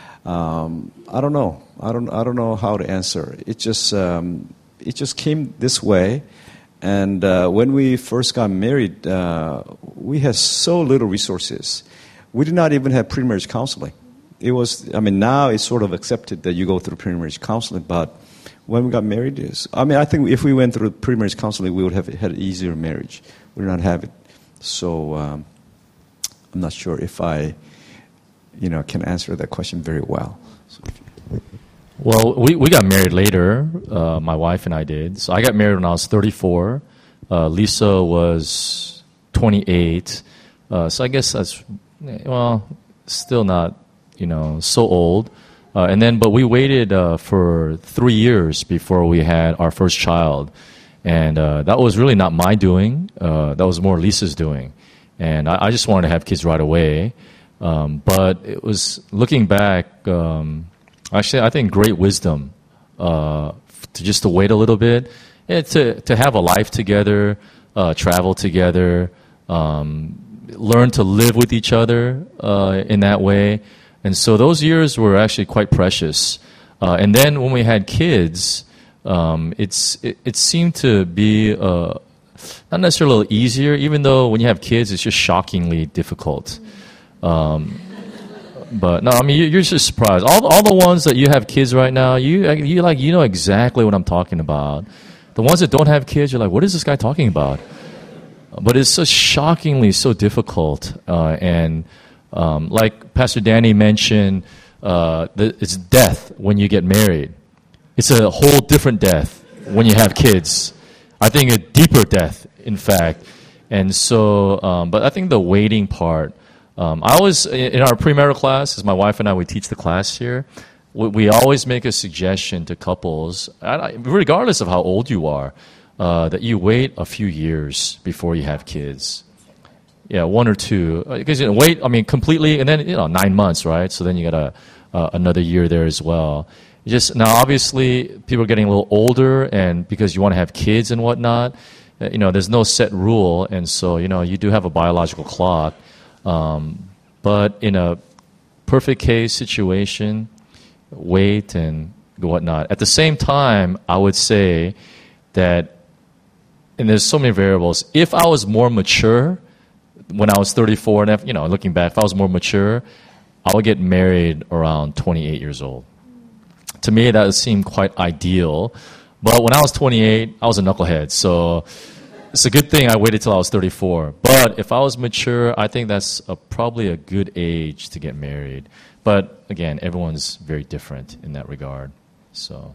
um, I don't know. I don't, I don't know how to answer. It just, um, it just came this way. And uh, when we first got married, uh, we had so little resources. We did not even have pre-marriage counseling. It was, I mean, now it's sort of accepted that you go through pre-marriage counseling, but when we got married, is I mean, I think if we went through pre-marriage counseling, we would have had an easier marriage. We did not have it. So um, I'm not sure if I, you know, can answer that question very well. So Well, we, we got married later, uh, my wife and I did. So I got married when I was thirty-four. Uh, Lisa was twenty-eight. Uh, so I guess that's... Well, still not, you know, so old. Uh, and then, but we waited uh, for three years before we had our first child. And uh, that was really not my doing. Uh, that was more Lisa's doing. And I, I just wanted to have kids right away. Um, but it was, looking back, um, actually, I think great wisdom uh, to just to wait a little bit, and to, to have a life together, uh, travel together, um, learn to live with each other uh, in that way. And so those years were actually quite precious. Uh, and then when we had kids, um, it's it, it seemed to be uh, not necessarily a little easier, even though when you have kids, it's just shockingly difficult. Um, but no, I mean, you're just surprised. All all the ones that you have kids right now, you you like you know exactly what I'm talking about. The ones that don't have kids, you're like, what is this guy talking about? But it's so shockingly so difficult. Uh, and um, like Pastor Danny mentioned, uh, the, it's death when you get married. It's a whole different death when you have kids. I think a deeper death, in fact. And so, um, but I think the waiting part, um, I always, in our premarital class, as my wife and I, we teach the class here, we, we always make a suggestion to couples, regardless of how old you are, Uh, that you wait a few years before you have kids. Yeah, one or two. Because you know, wait, I mean, completely, and then you know, nine months, right? So then you got a uh, another year there as well. Just now, obviously, people are getting a little older, and because you want to have kids and whatnot, you know, there's no set rule, and so you know, you do have a biological clock. Um, but in a perfect case situation, wait and whatnot. At the same time, I would say that, and there's so many variables. If I was more mature when I was thirty-four, and if, you know, looking back, if I was more mature, I would get married around twenty-eight years old. To me, that seemed quite ideal. But when I was twenty-eight, I was a knucklehead. So it's a good thing I waited till I was thirty-four. But if I was mature, I think that's a, probably a good age to get married. But again, everyone's very different in that regard. So.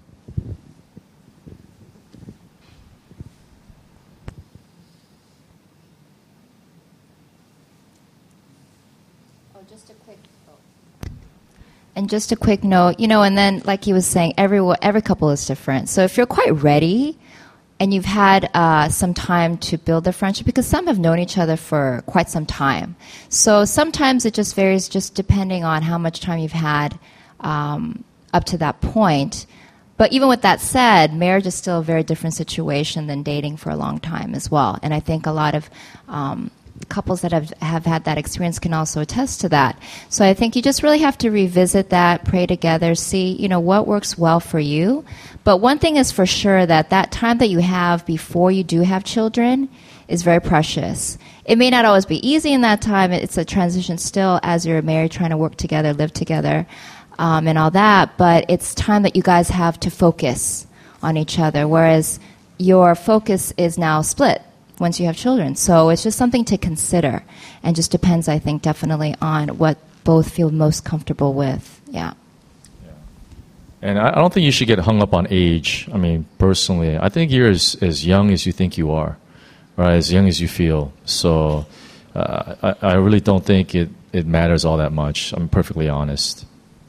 And just a quick note, you know, and then like he was saying, every every couple is different. So if you're quite ready and you've had uh, some time to build the friendship, because some have known each other for quite some time. So sometimes it just varies just depending on how much time you've had um, up to that point. But even with that said, marriage is still a very different situation than dating for a long time as well. And I think a lot of um, couples that have, have had that experience can also attest to that. So I think you just really have to revisit that, pray together, see, you know, what works well for you. But one thing is for sure, that that time that you have before you do have children is very precious. It may not always be easy in that time. It's a transition still as you're married, trying to work together, live together, um, and all that. But it's time that you guys have to focus on each other, whereas your focus is now split once you have children. So it's just something to consider, and just depends, I think, definitely on what both feel most comfortable with. Yeah. yeah. And I don't think you should get hung up on age. I mean, personally, I think you're as, as young as you think you are, right? As young as you feel. So uh, I, I really don't think it, it matters all that much. I'm perfectly honest.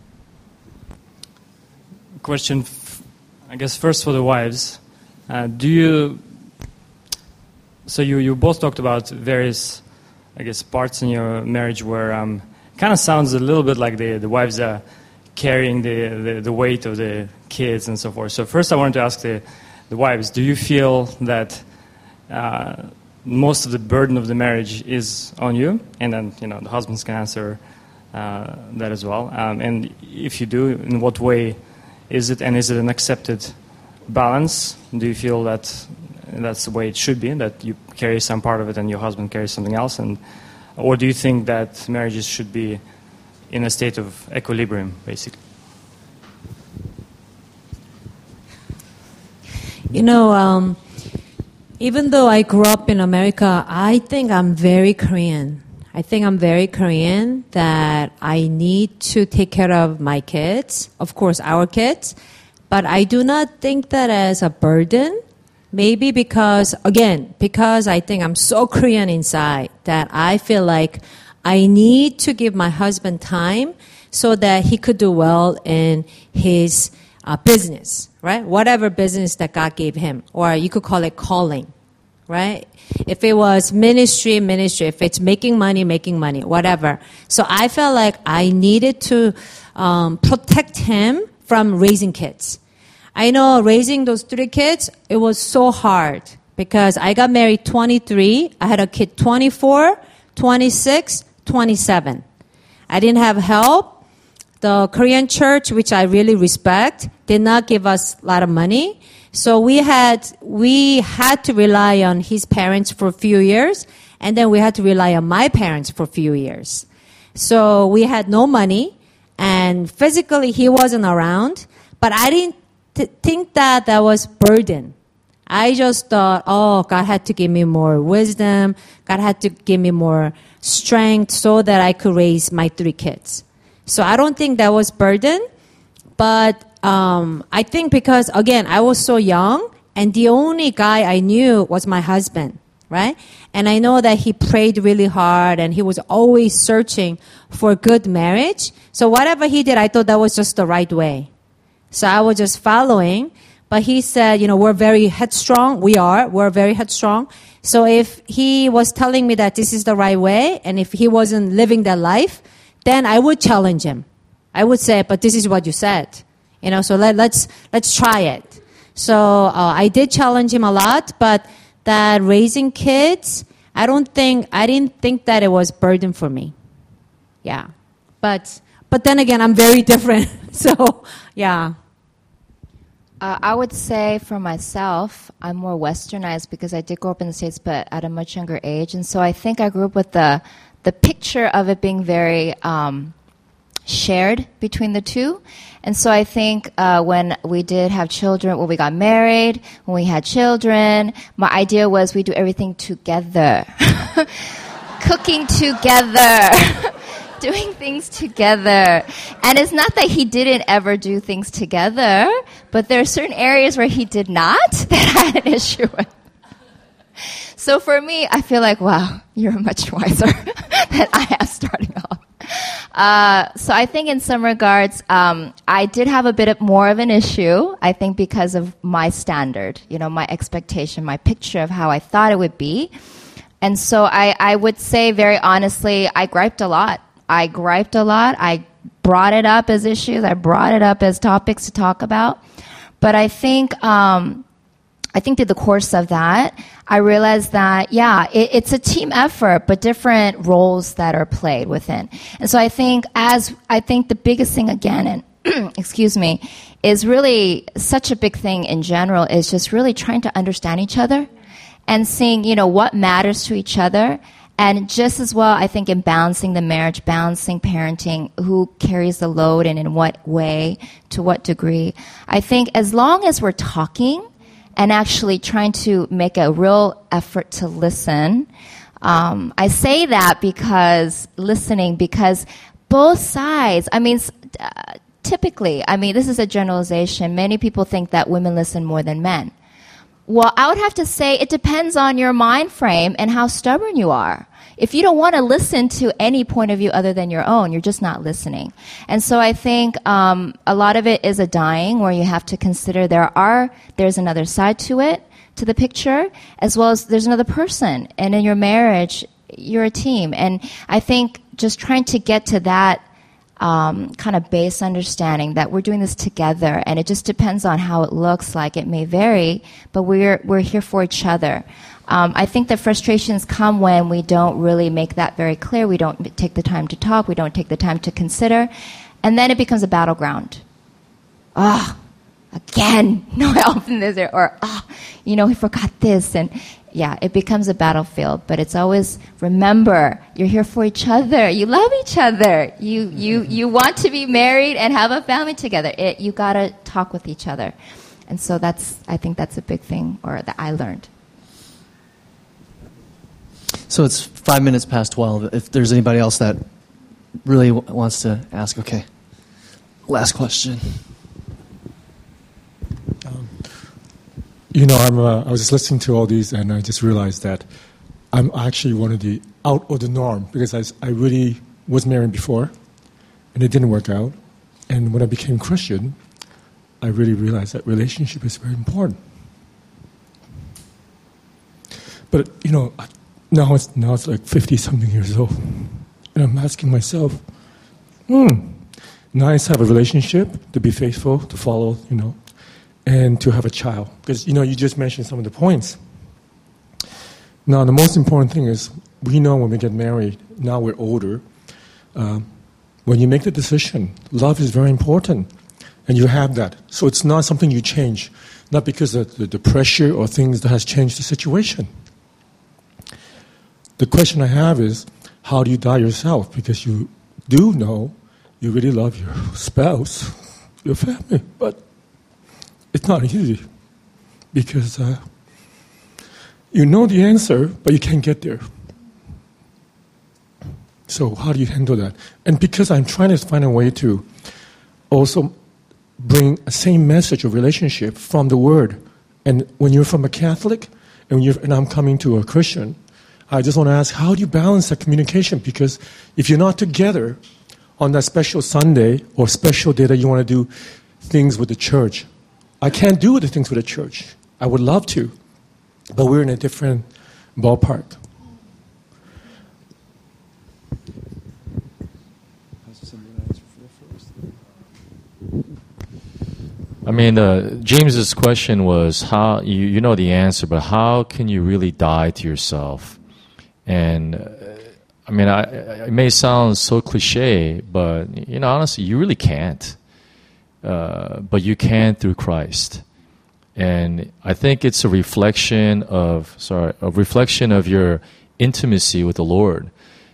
Question, f- I guess, first for the wives. Uh, do you... So you, you both talked about various, I guess, parts in your marriage where um, kind of sounds a little bit like the, the wives are carrying the, the, the weight of the kids and so forth. So first I wanted to ask the, the wives, do you feel that uh, most of the burden of the marriage is on you? And then, you know, the husbands can answer uh, that as well. Um, and if you do, in what way is it, and is it an accepted balance? Do you feel that that's the way it should be, that you carry some part of it and your husband carries something else? And or do you think that marriages should be in a state of equilibrium, basically? You know, um, even though I grew up in America, I think I'm very Korean. I think I'm very Korean, that I need to take care of my kids, of course, our kids, but I do not think that as a burden. Maybe because, again, because I think I'm so Korean inside that I feel like I need to give my husband time so that he could do well in his uh, business, right? Whatever business that God gave him, or you could call it calling, right? If it was ministry, ministry. If it's making money, making money, whatever. So I felt like I needed to um, protect him from raising kids. I know raising those three kids, it was so hard because I got married twenty-three. I had a kid twenty-four, twenty-six, twenty-seven. I didn't have help. The Korean church, which I really respect, did not give us a lot of money. So we had, we had to rely on his parents for a few years, and then we had to rely on my parents for a few years. So we had no money, and physically he wasn't around, but I didn't to think that that was burden. I just thought, oh, God had to give me more wisdom. God had to give me more strength so that I could raise my three kids. So I don't think that was burden. But um, I think because, again, I was so young, and the only guy I knew was my husband, right? And I know that he prayed really hard, and he was always searching for good marriage. So whatever he did, I thought that was just the right way. So I was just following. But he said, you know, we're very headstrong. We are. We're very headstrong. So if he was telling me that this is the right way, and if he wasn't living that life, then I would challenge him. I would say, but this is what you said. You know, so let, let's, let's try it. So uh, I did challenge him a lot, but that raising kids, I don't think, I didn't think that it was burden for me. Yeah. But, but then again, I'm very different. So, yeah. Uh, I would say for myself, I'm more westernized because I did grow up in the States, but at a much younger age. And so I think I grew up with the, the picture of it being very um, shared between the two. And so I think uh, when we did have children, when we got married, when we had children, my idea was we do everything together. Cooking together. Doing things together. And it's not that he didn't ever do things together, but there are certain areas where he did not that I had an issue with. So for me, I feel like, wow, you're much wiser than I am starting off. Uh, so I think in some regards, um, I did have a bit of more of an issue, I think because of my standard, you know, my expectation, my picture of how I thought it would be. And so I, I would say very honestly, I griped a lot. I griped a lot. I brought it up as issues. I brought it up as topics to talk about. But I think, um, I think through the course of that, I realized that, yeah, it, it's a team effort, but different roles that are played within. And so I think as, I think the biggest thing again, and excuse me, is really such a big thing in general is just really trying to understand each other and seeing, you know, what matters to each other. And just as well, I think in balancing the marriage, balancing parenting, who carries the load and in what way, to what degree. I think as long as we're talking and actually trying to make a real effort to listen, um, I say that because listening, because both sides, I mean, uh, typically, I mean, this is a generalization. Many people think that women listen more than men. Well, I would have to say it depends on your mind frame and how stubborn you are. If you don't want to listen to any point of view other than your own, you're just not listening. And so I think um, a lot of it is a dying where you have to consider there are there's another side to it, to the picture, as well as there's another person. And in your marriage, you're a team. And I think just trying to get to that Um, kind of base understanding that we're doing this together, and it just depends on how it looks like. It may vary, but we're we're here for each other. Um, I think the frustrations come when we don't really make that very clear. We don't take the time to talk. We don't take the time to consider, and then it becomes a battleground. Ah, oh, again, no help in this, or ah, oh, you know, we forgot this, and yeah, it becomes a battlefield, but it's always, remember, you're here for each other. You love each other. You you you want to be married and have a family together. It, you got to talk with each other. And so that's, I think that's a big thing, or that I learned. So it's five minutes past twelve. If there's anybody else that really w- wants to ask, okay. Last question. You know, I'm, uh, I was just listening to all these, and I just realized that I'm actually one of the out of the norm, because I, I really was married before, and it didn't work out. And when I became Christian, I really realized that relationship is very important. But, you know, now it's, now it's like fifty-something years old, and I'm asking myself, hmm, nice to have a relationship, to be faithful, to follow, you know, and to have a child. Because, you know, you just mentioned some of the points. Now, the most important thing is, we know when we get married, now we're older, uh, when you make the decision, love is very important, and you have that. So it's not something you change, not because of the, the pressure or things that has changed the situation. The question I have is, how do you die yourself? Because you do know you really love your spouse, your family, but it's not easy, because uh, you know the answer, but you can't get there. So how do you handle that? And because I'm trying to find a way to also bring a same message of relationship from the Word. And when you're from a Catholic, and, when you're, and I'm coming to a Christian, I just want to ask, how do you balance that communication? Because if you're not together on that special Sunday or special day that you want to do things with the church, I can't do the things with the church. I would love to, but we're in a different ballpark. I mean, uh, James's question was how you, you know the answer, but how can you really die to yourself? And uh, I mean, I, it may sound so cliche, but you know, honestly, you really can't. Uh, but you can through Christ, and I think it's a reflection of sorry, a reflection of your intimacy with the Lord.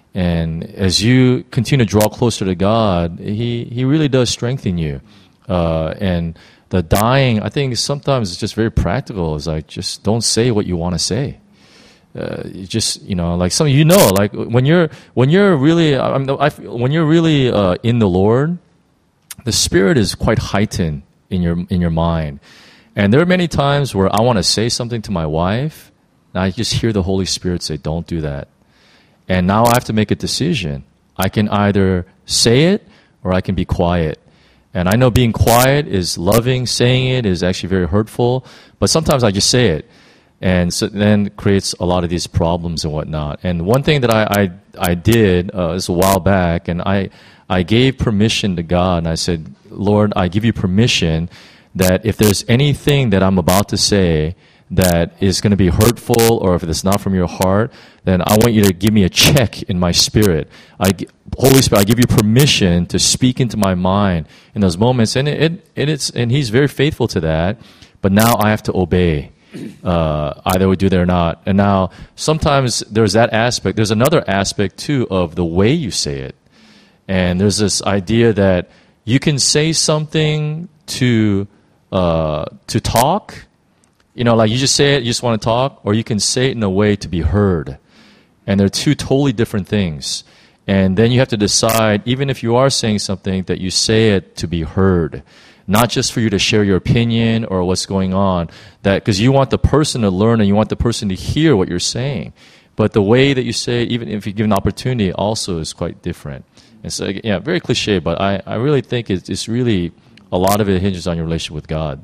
And as you continue to draw closer to God, He He really does strengthen you, uh, and the dying, I think sometimes it's just very practical. It's like, just don't say what you want to say. Uh, you just, you know, like some, you know, like when you're, when you're really, I mean, I, when you're really uh, in the Lord, the Spirit is quite heightened in your, in your mind. And there are many times where I want to say something to my wife, and I just hear the Holy Spirit say, don't do that. And now I have to make a decision. I can either say it or I can be quiet. And I know being quiet is loving, saying it is actually very hurtful, but sometimes I just say it. And so then creates a lot of these problems and whatnot. And one thing that I, I, I did uh, is a while back, and I, I gave permission to God, and I said, Lord, I give you permission that if there's anything that I'm about to say that is going to be hurtful, or if it's not from your heart, then I want you to give me a check in my spirit. I, Holy Spirit, I give you permission to speak into my mind in those moments, and it, it, it it's and He's very faithful to that. But now I have to obey, uh, either we do that or not. And now sometimes there's that aspect. There's another aspect too of the way you say it, and there's this idea that you can say something to uh, to talk. You know, like you just say it, you just want to talk, or you can say it in a way to be heard. And they're two totally different things. And then you have to decide, even if you are saying something, that you say it to be heard. Not just for you to share your opinion or what's going on, that because you want the person to learn and you want the person to hear what you're saying. But the way that you say it, even if you give an opportunity, also is quite different. And so, yeah, very cliche, but I, I really think it's, it's really, a lot of it hinges on your relationship with God.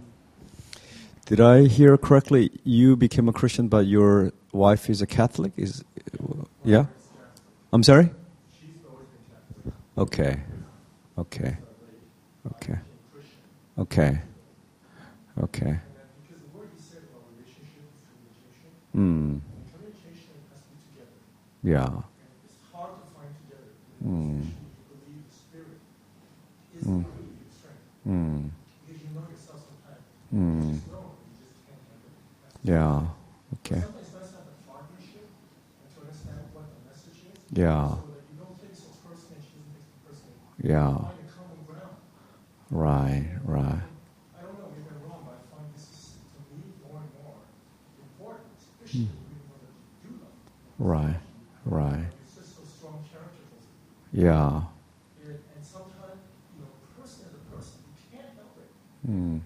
Did I hear correctly? You became a Christian, but your wife is a Catholic? Is yeah? I'm sorry? Okay. Okay. Okay. Okay. Okay. Hmm. Yeah. Hmm. Hmm. Hmm. Hmm. Yeah. Okay. Yeah. Yeah. Right. Right. Hmm. Right. Right. Yeah. Hmm.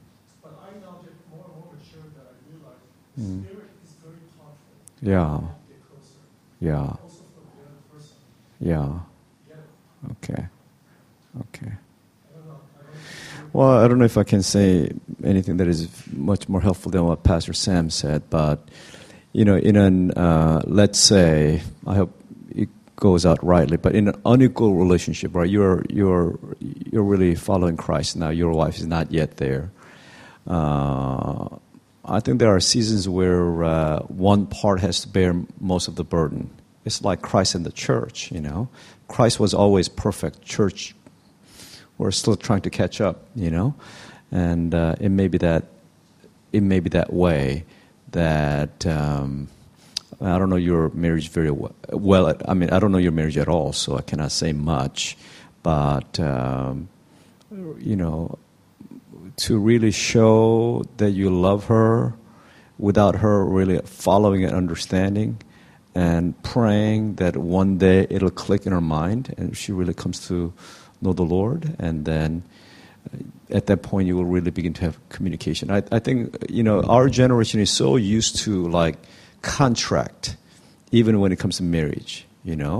Mm. Yeah. Yeah. Yeah. Okay. Okay. Well, I don't know if I can say anything that is much more helpful than what Pastor Sam said, but you know, in an uh, let's say, I hope it goes out rightly, but in an unequal relationship, right? You're you're you're really following Christ now. Your wife is not yet there. Uh, I think there are seasons where uh, one part has to bear most of the burden. It's like Christ and the church, you know. Christ was always perfect. Church, we're still trying to catch up, you know. And uh, it may be that it may be that way that um, I don't know your marriage very well. Well, I mean, I don't know your marriage at all, so I cannot say much. But um, you know, to really show that you love her without her really following and understanding and praying that one day it'll click in her mind and she really comes to know the Lord, and then at that point you will really begin to have communication. I, I think, you know, our generation is so used to like contract, even when it comes to marriage, you know.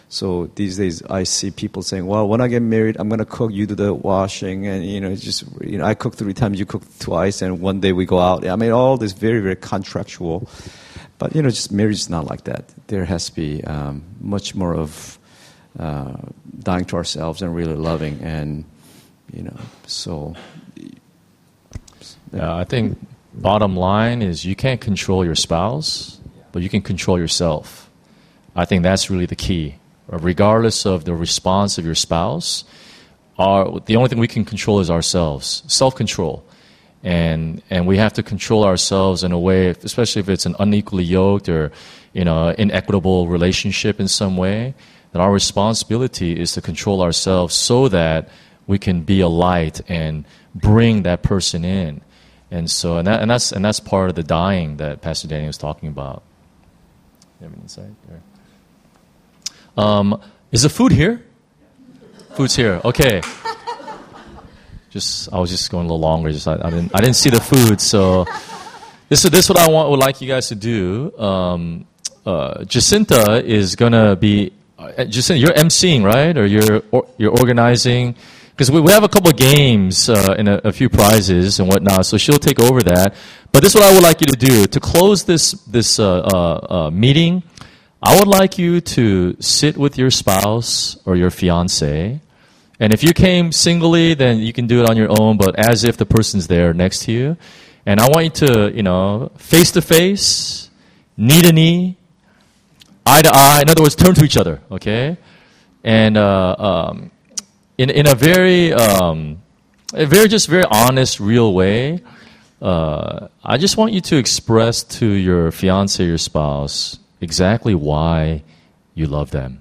So these days, I see people saying, "Well, when I get married, I'm going to cook. You do the washing, and you know, it's just you know, I cook three times, you cook twice, and one day we go out." I mean, all this very, very contractual. But you know, just marriage is not like that. There has to be um, much more of uh, dying to ourselves and really loving, and you know, so. Yeah, I think bottom line is you can't control your spouse, but you can control yourself. I think that's really the key. Regardless of the response of your spouse, our, the only thing we can control is ourselves, self-control. And and we have to control ourselves in a way, especially if it's an unequally yoked or, you know, inequitable relationship in some way, that our responsibility is to control ourselves so that we can be a light and bring that person in. And so, and, that, and that's and that's part of the dying that Pastor Danny was talking about. You have an insight there? Um, is the food here? Food's here. Okay. Just I was just going a little longer. Just I, I didn't I didn't see the food. So this is this is what I want would like you guys to do. Um, uh, Jacinta is gonna be uh, Jacinta. You're emceeing, right? Or you're or, you're organizing. Because we, we have a couple of games uh, and a, a few prizes and whatnot, so she'll take over that. But this is what I would like you to do. To close this this uh, uh, uh, meeting, I would like you to sit with your spouse or your fiancé. And if you came singly, then you can do it on your own, but as if the person's there next to you. And I want you to, you know, face to face, knee to knee, eye to eye. In other words, turn to each other, okay? And... Uh, um, In in a very um, a very just very honest, real way, uh, I just want you to express to your fiance, your spouse, exactly why you love them.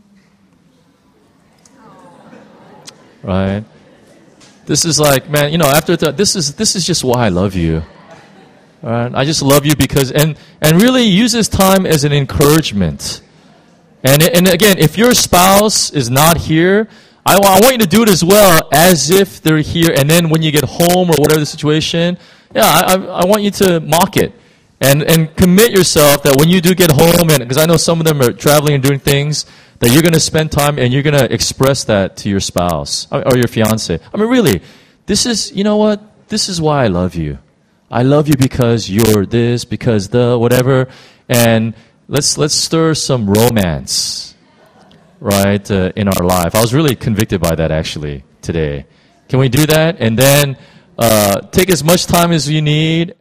Right? This is like, man, you know, after that, this is this is just why I love you. All right? I just love you because, and and really use this time as an encouragement. And and again, if your spouse is not here, I, I want you to do it as well, as if they're here, and then when you get home or whatever the situation, yeah, I, I want you to mock it. And and commit yourself that when you do get home, and because I know some of them are traveling and doing things, that you're going to spend time and you're going to express that to your spouse or, or your fiance. I mean, really, this is, you know what? This is why I love you. I love you because you're this, because the, whatever. And let's let's stir some romance. Right, uh, in our life. I was really convicted by that actually today. Can we do that? And then uh, take as much time as you need.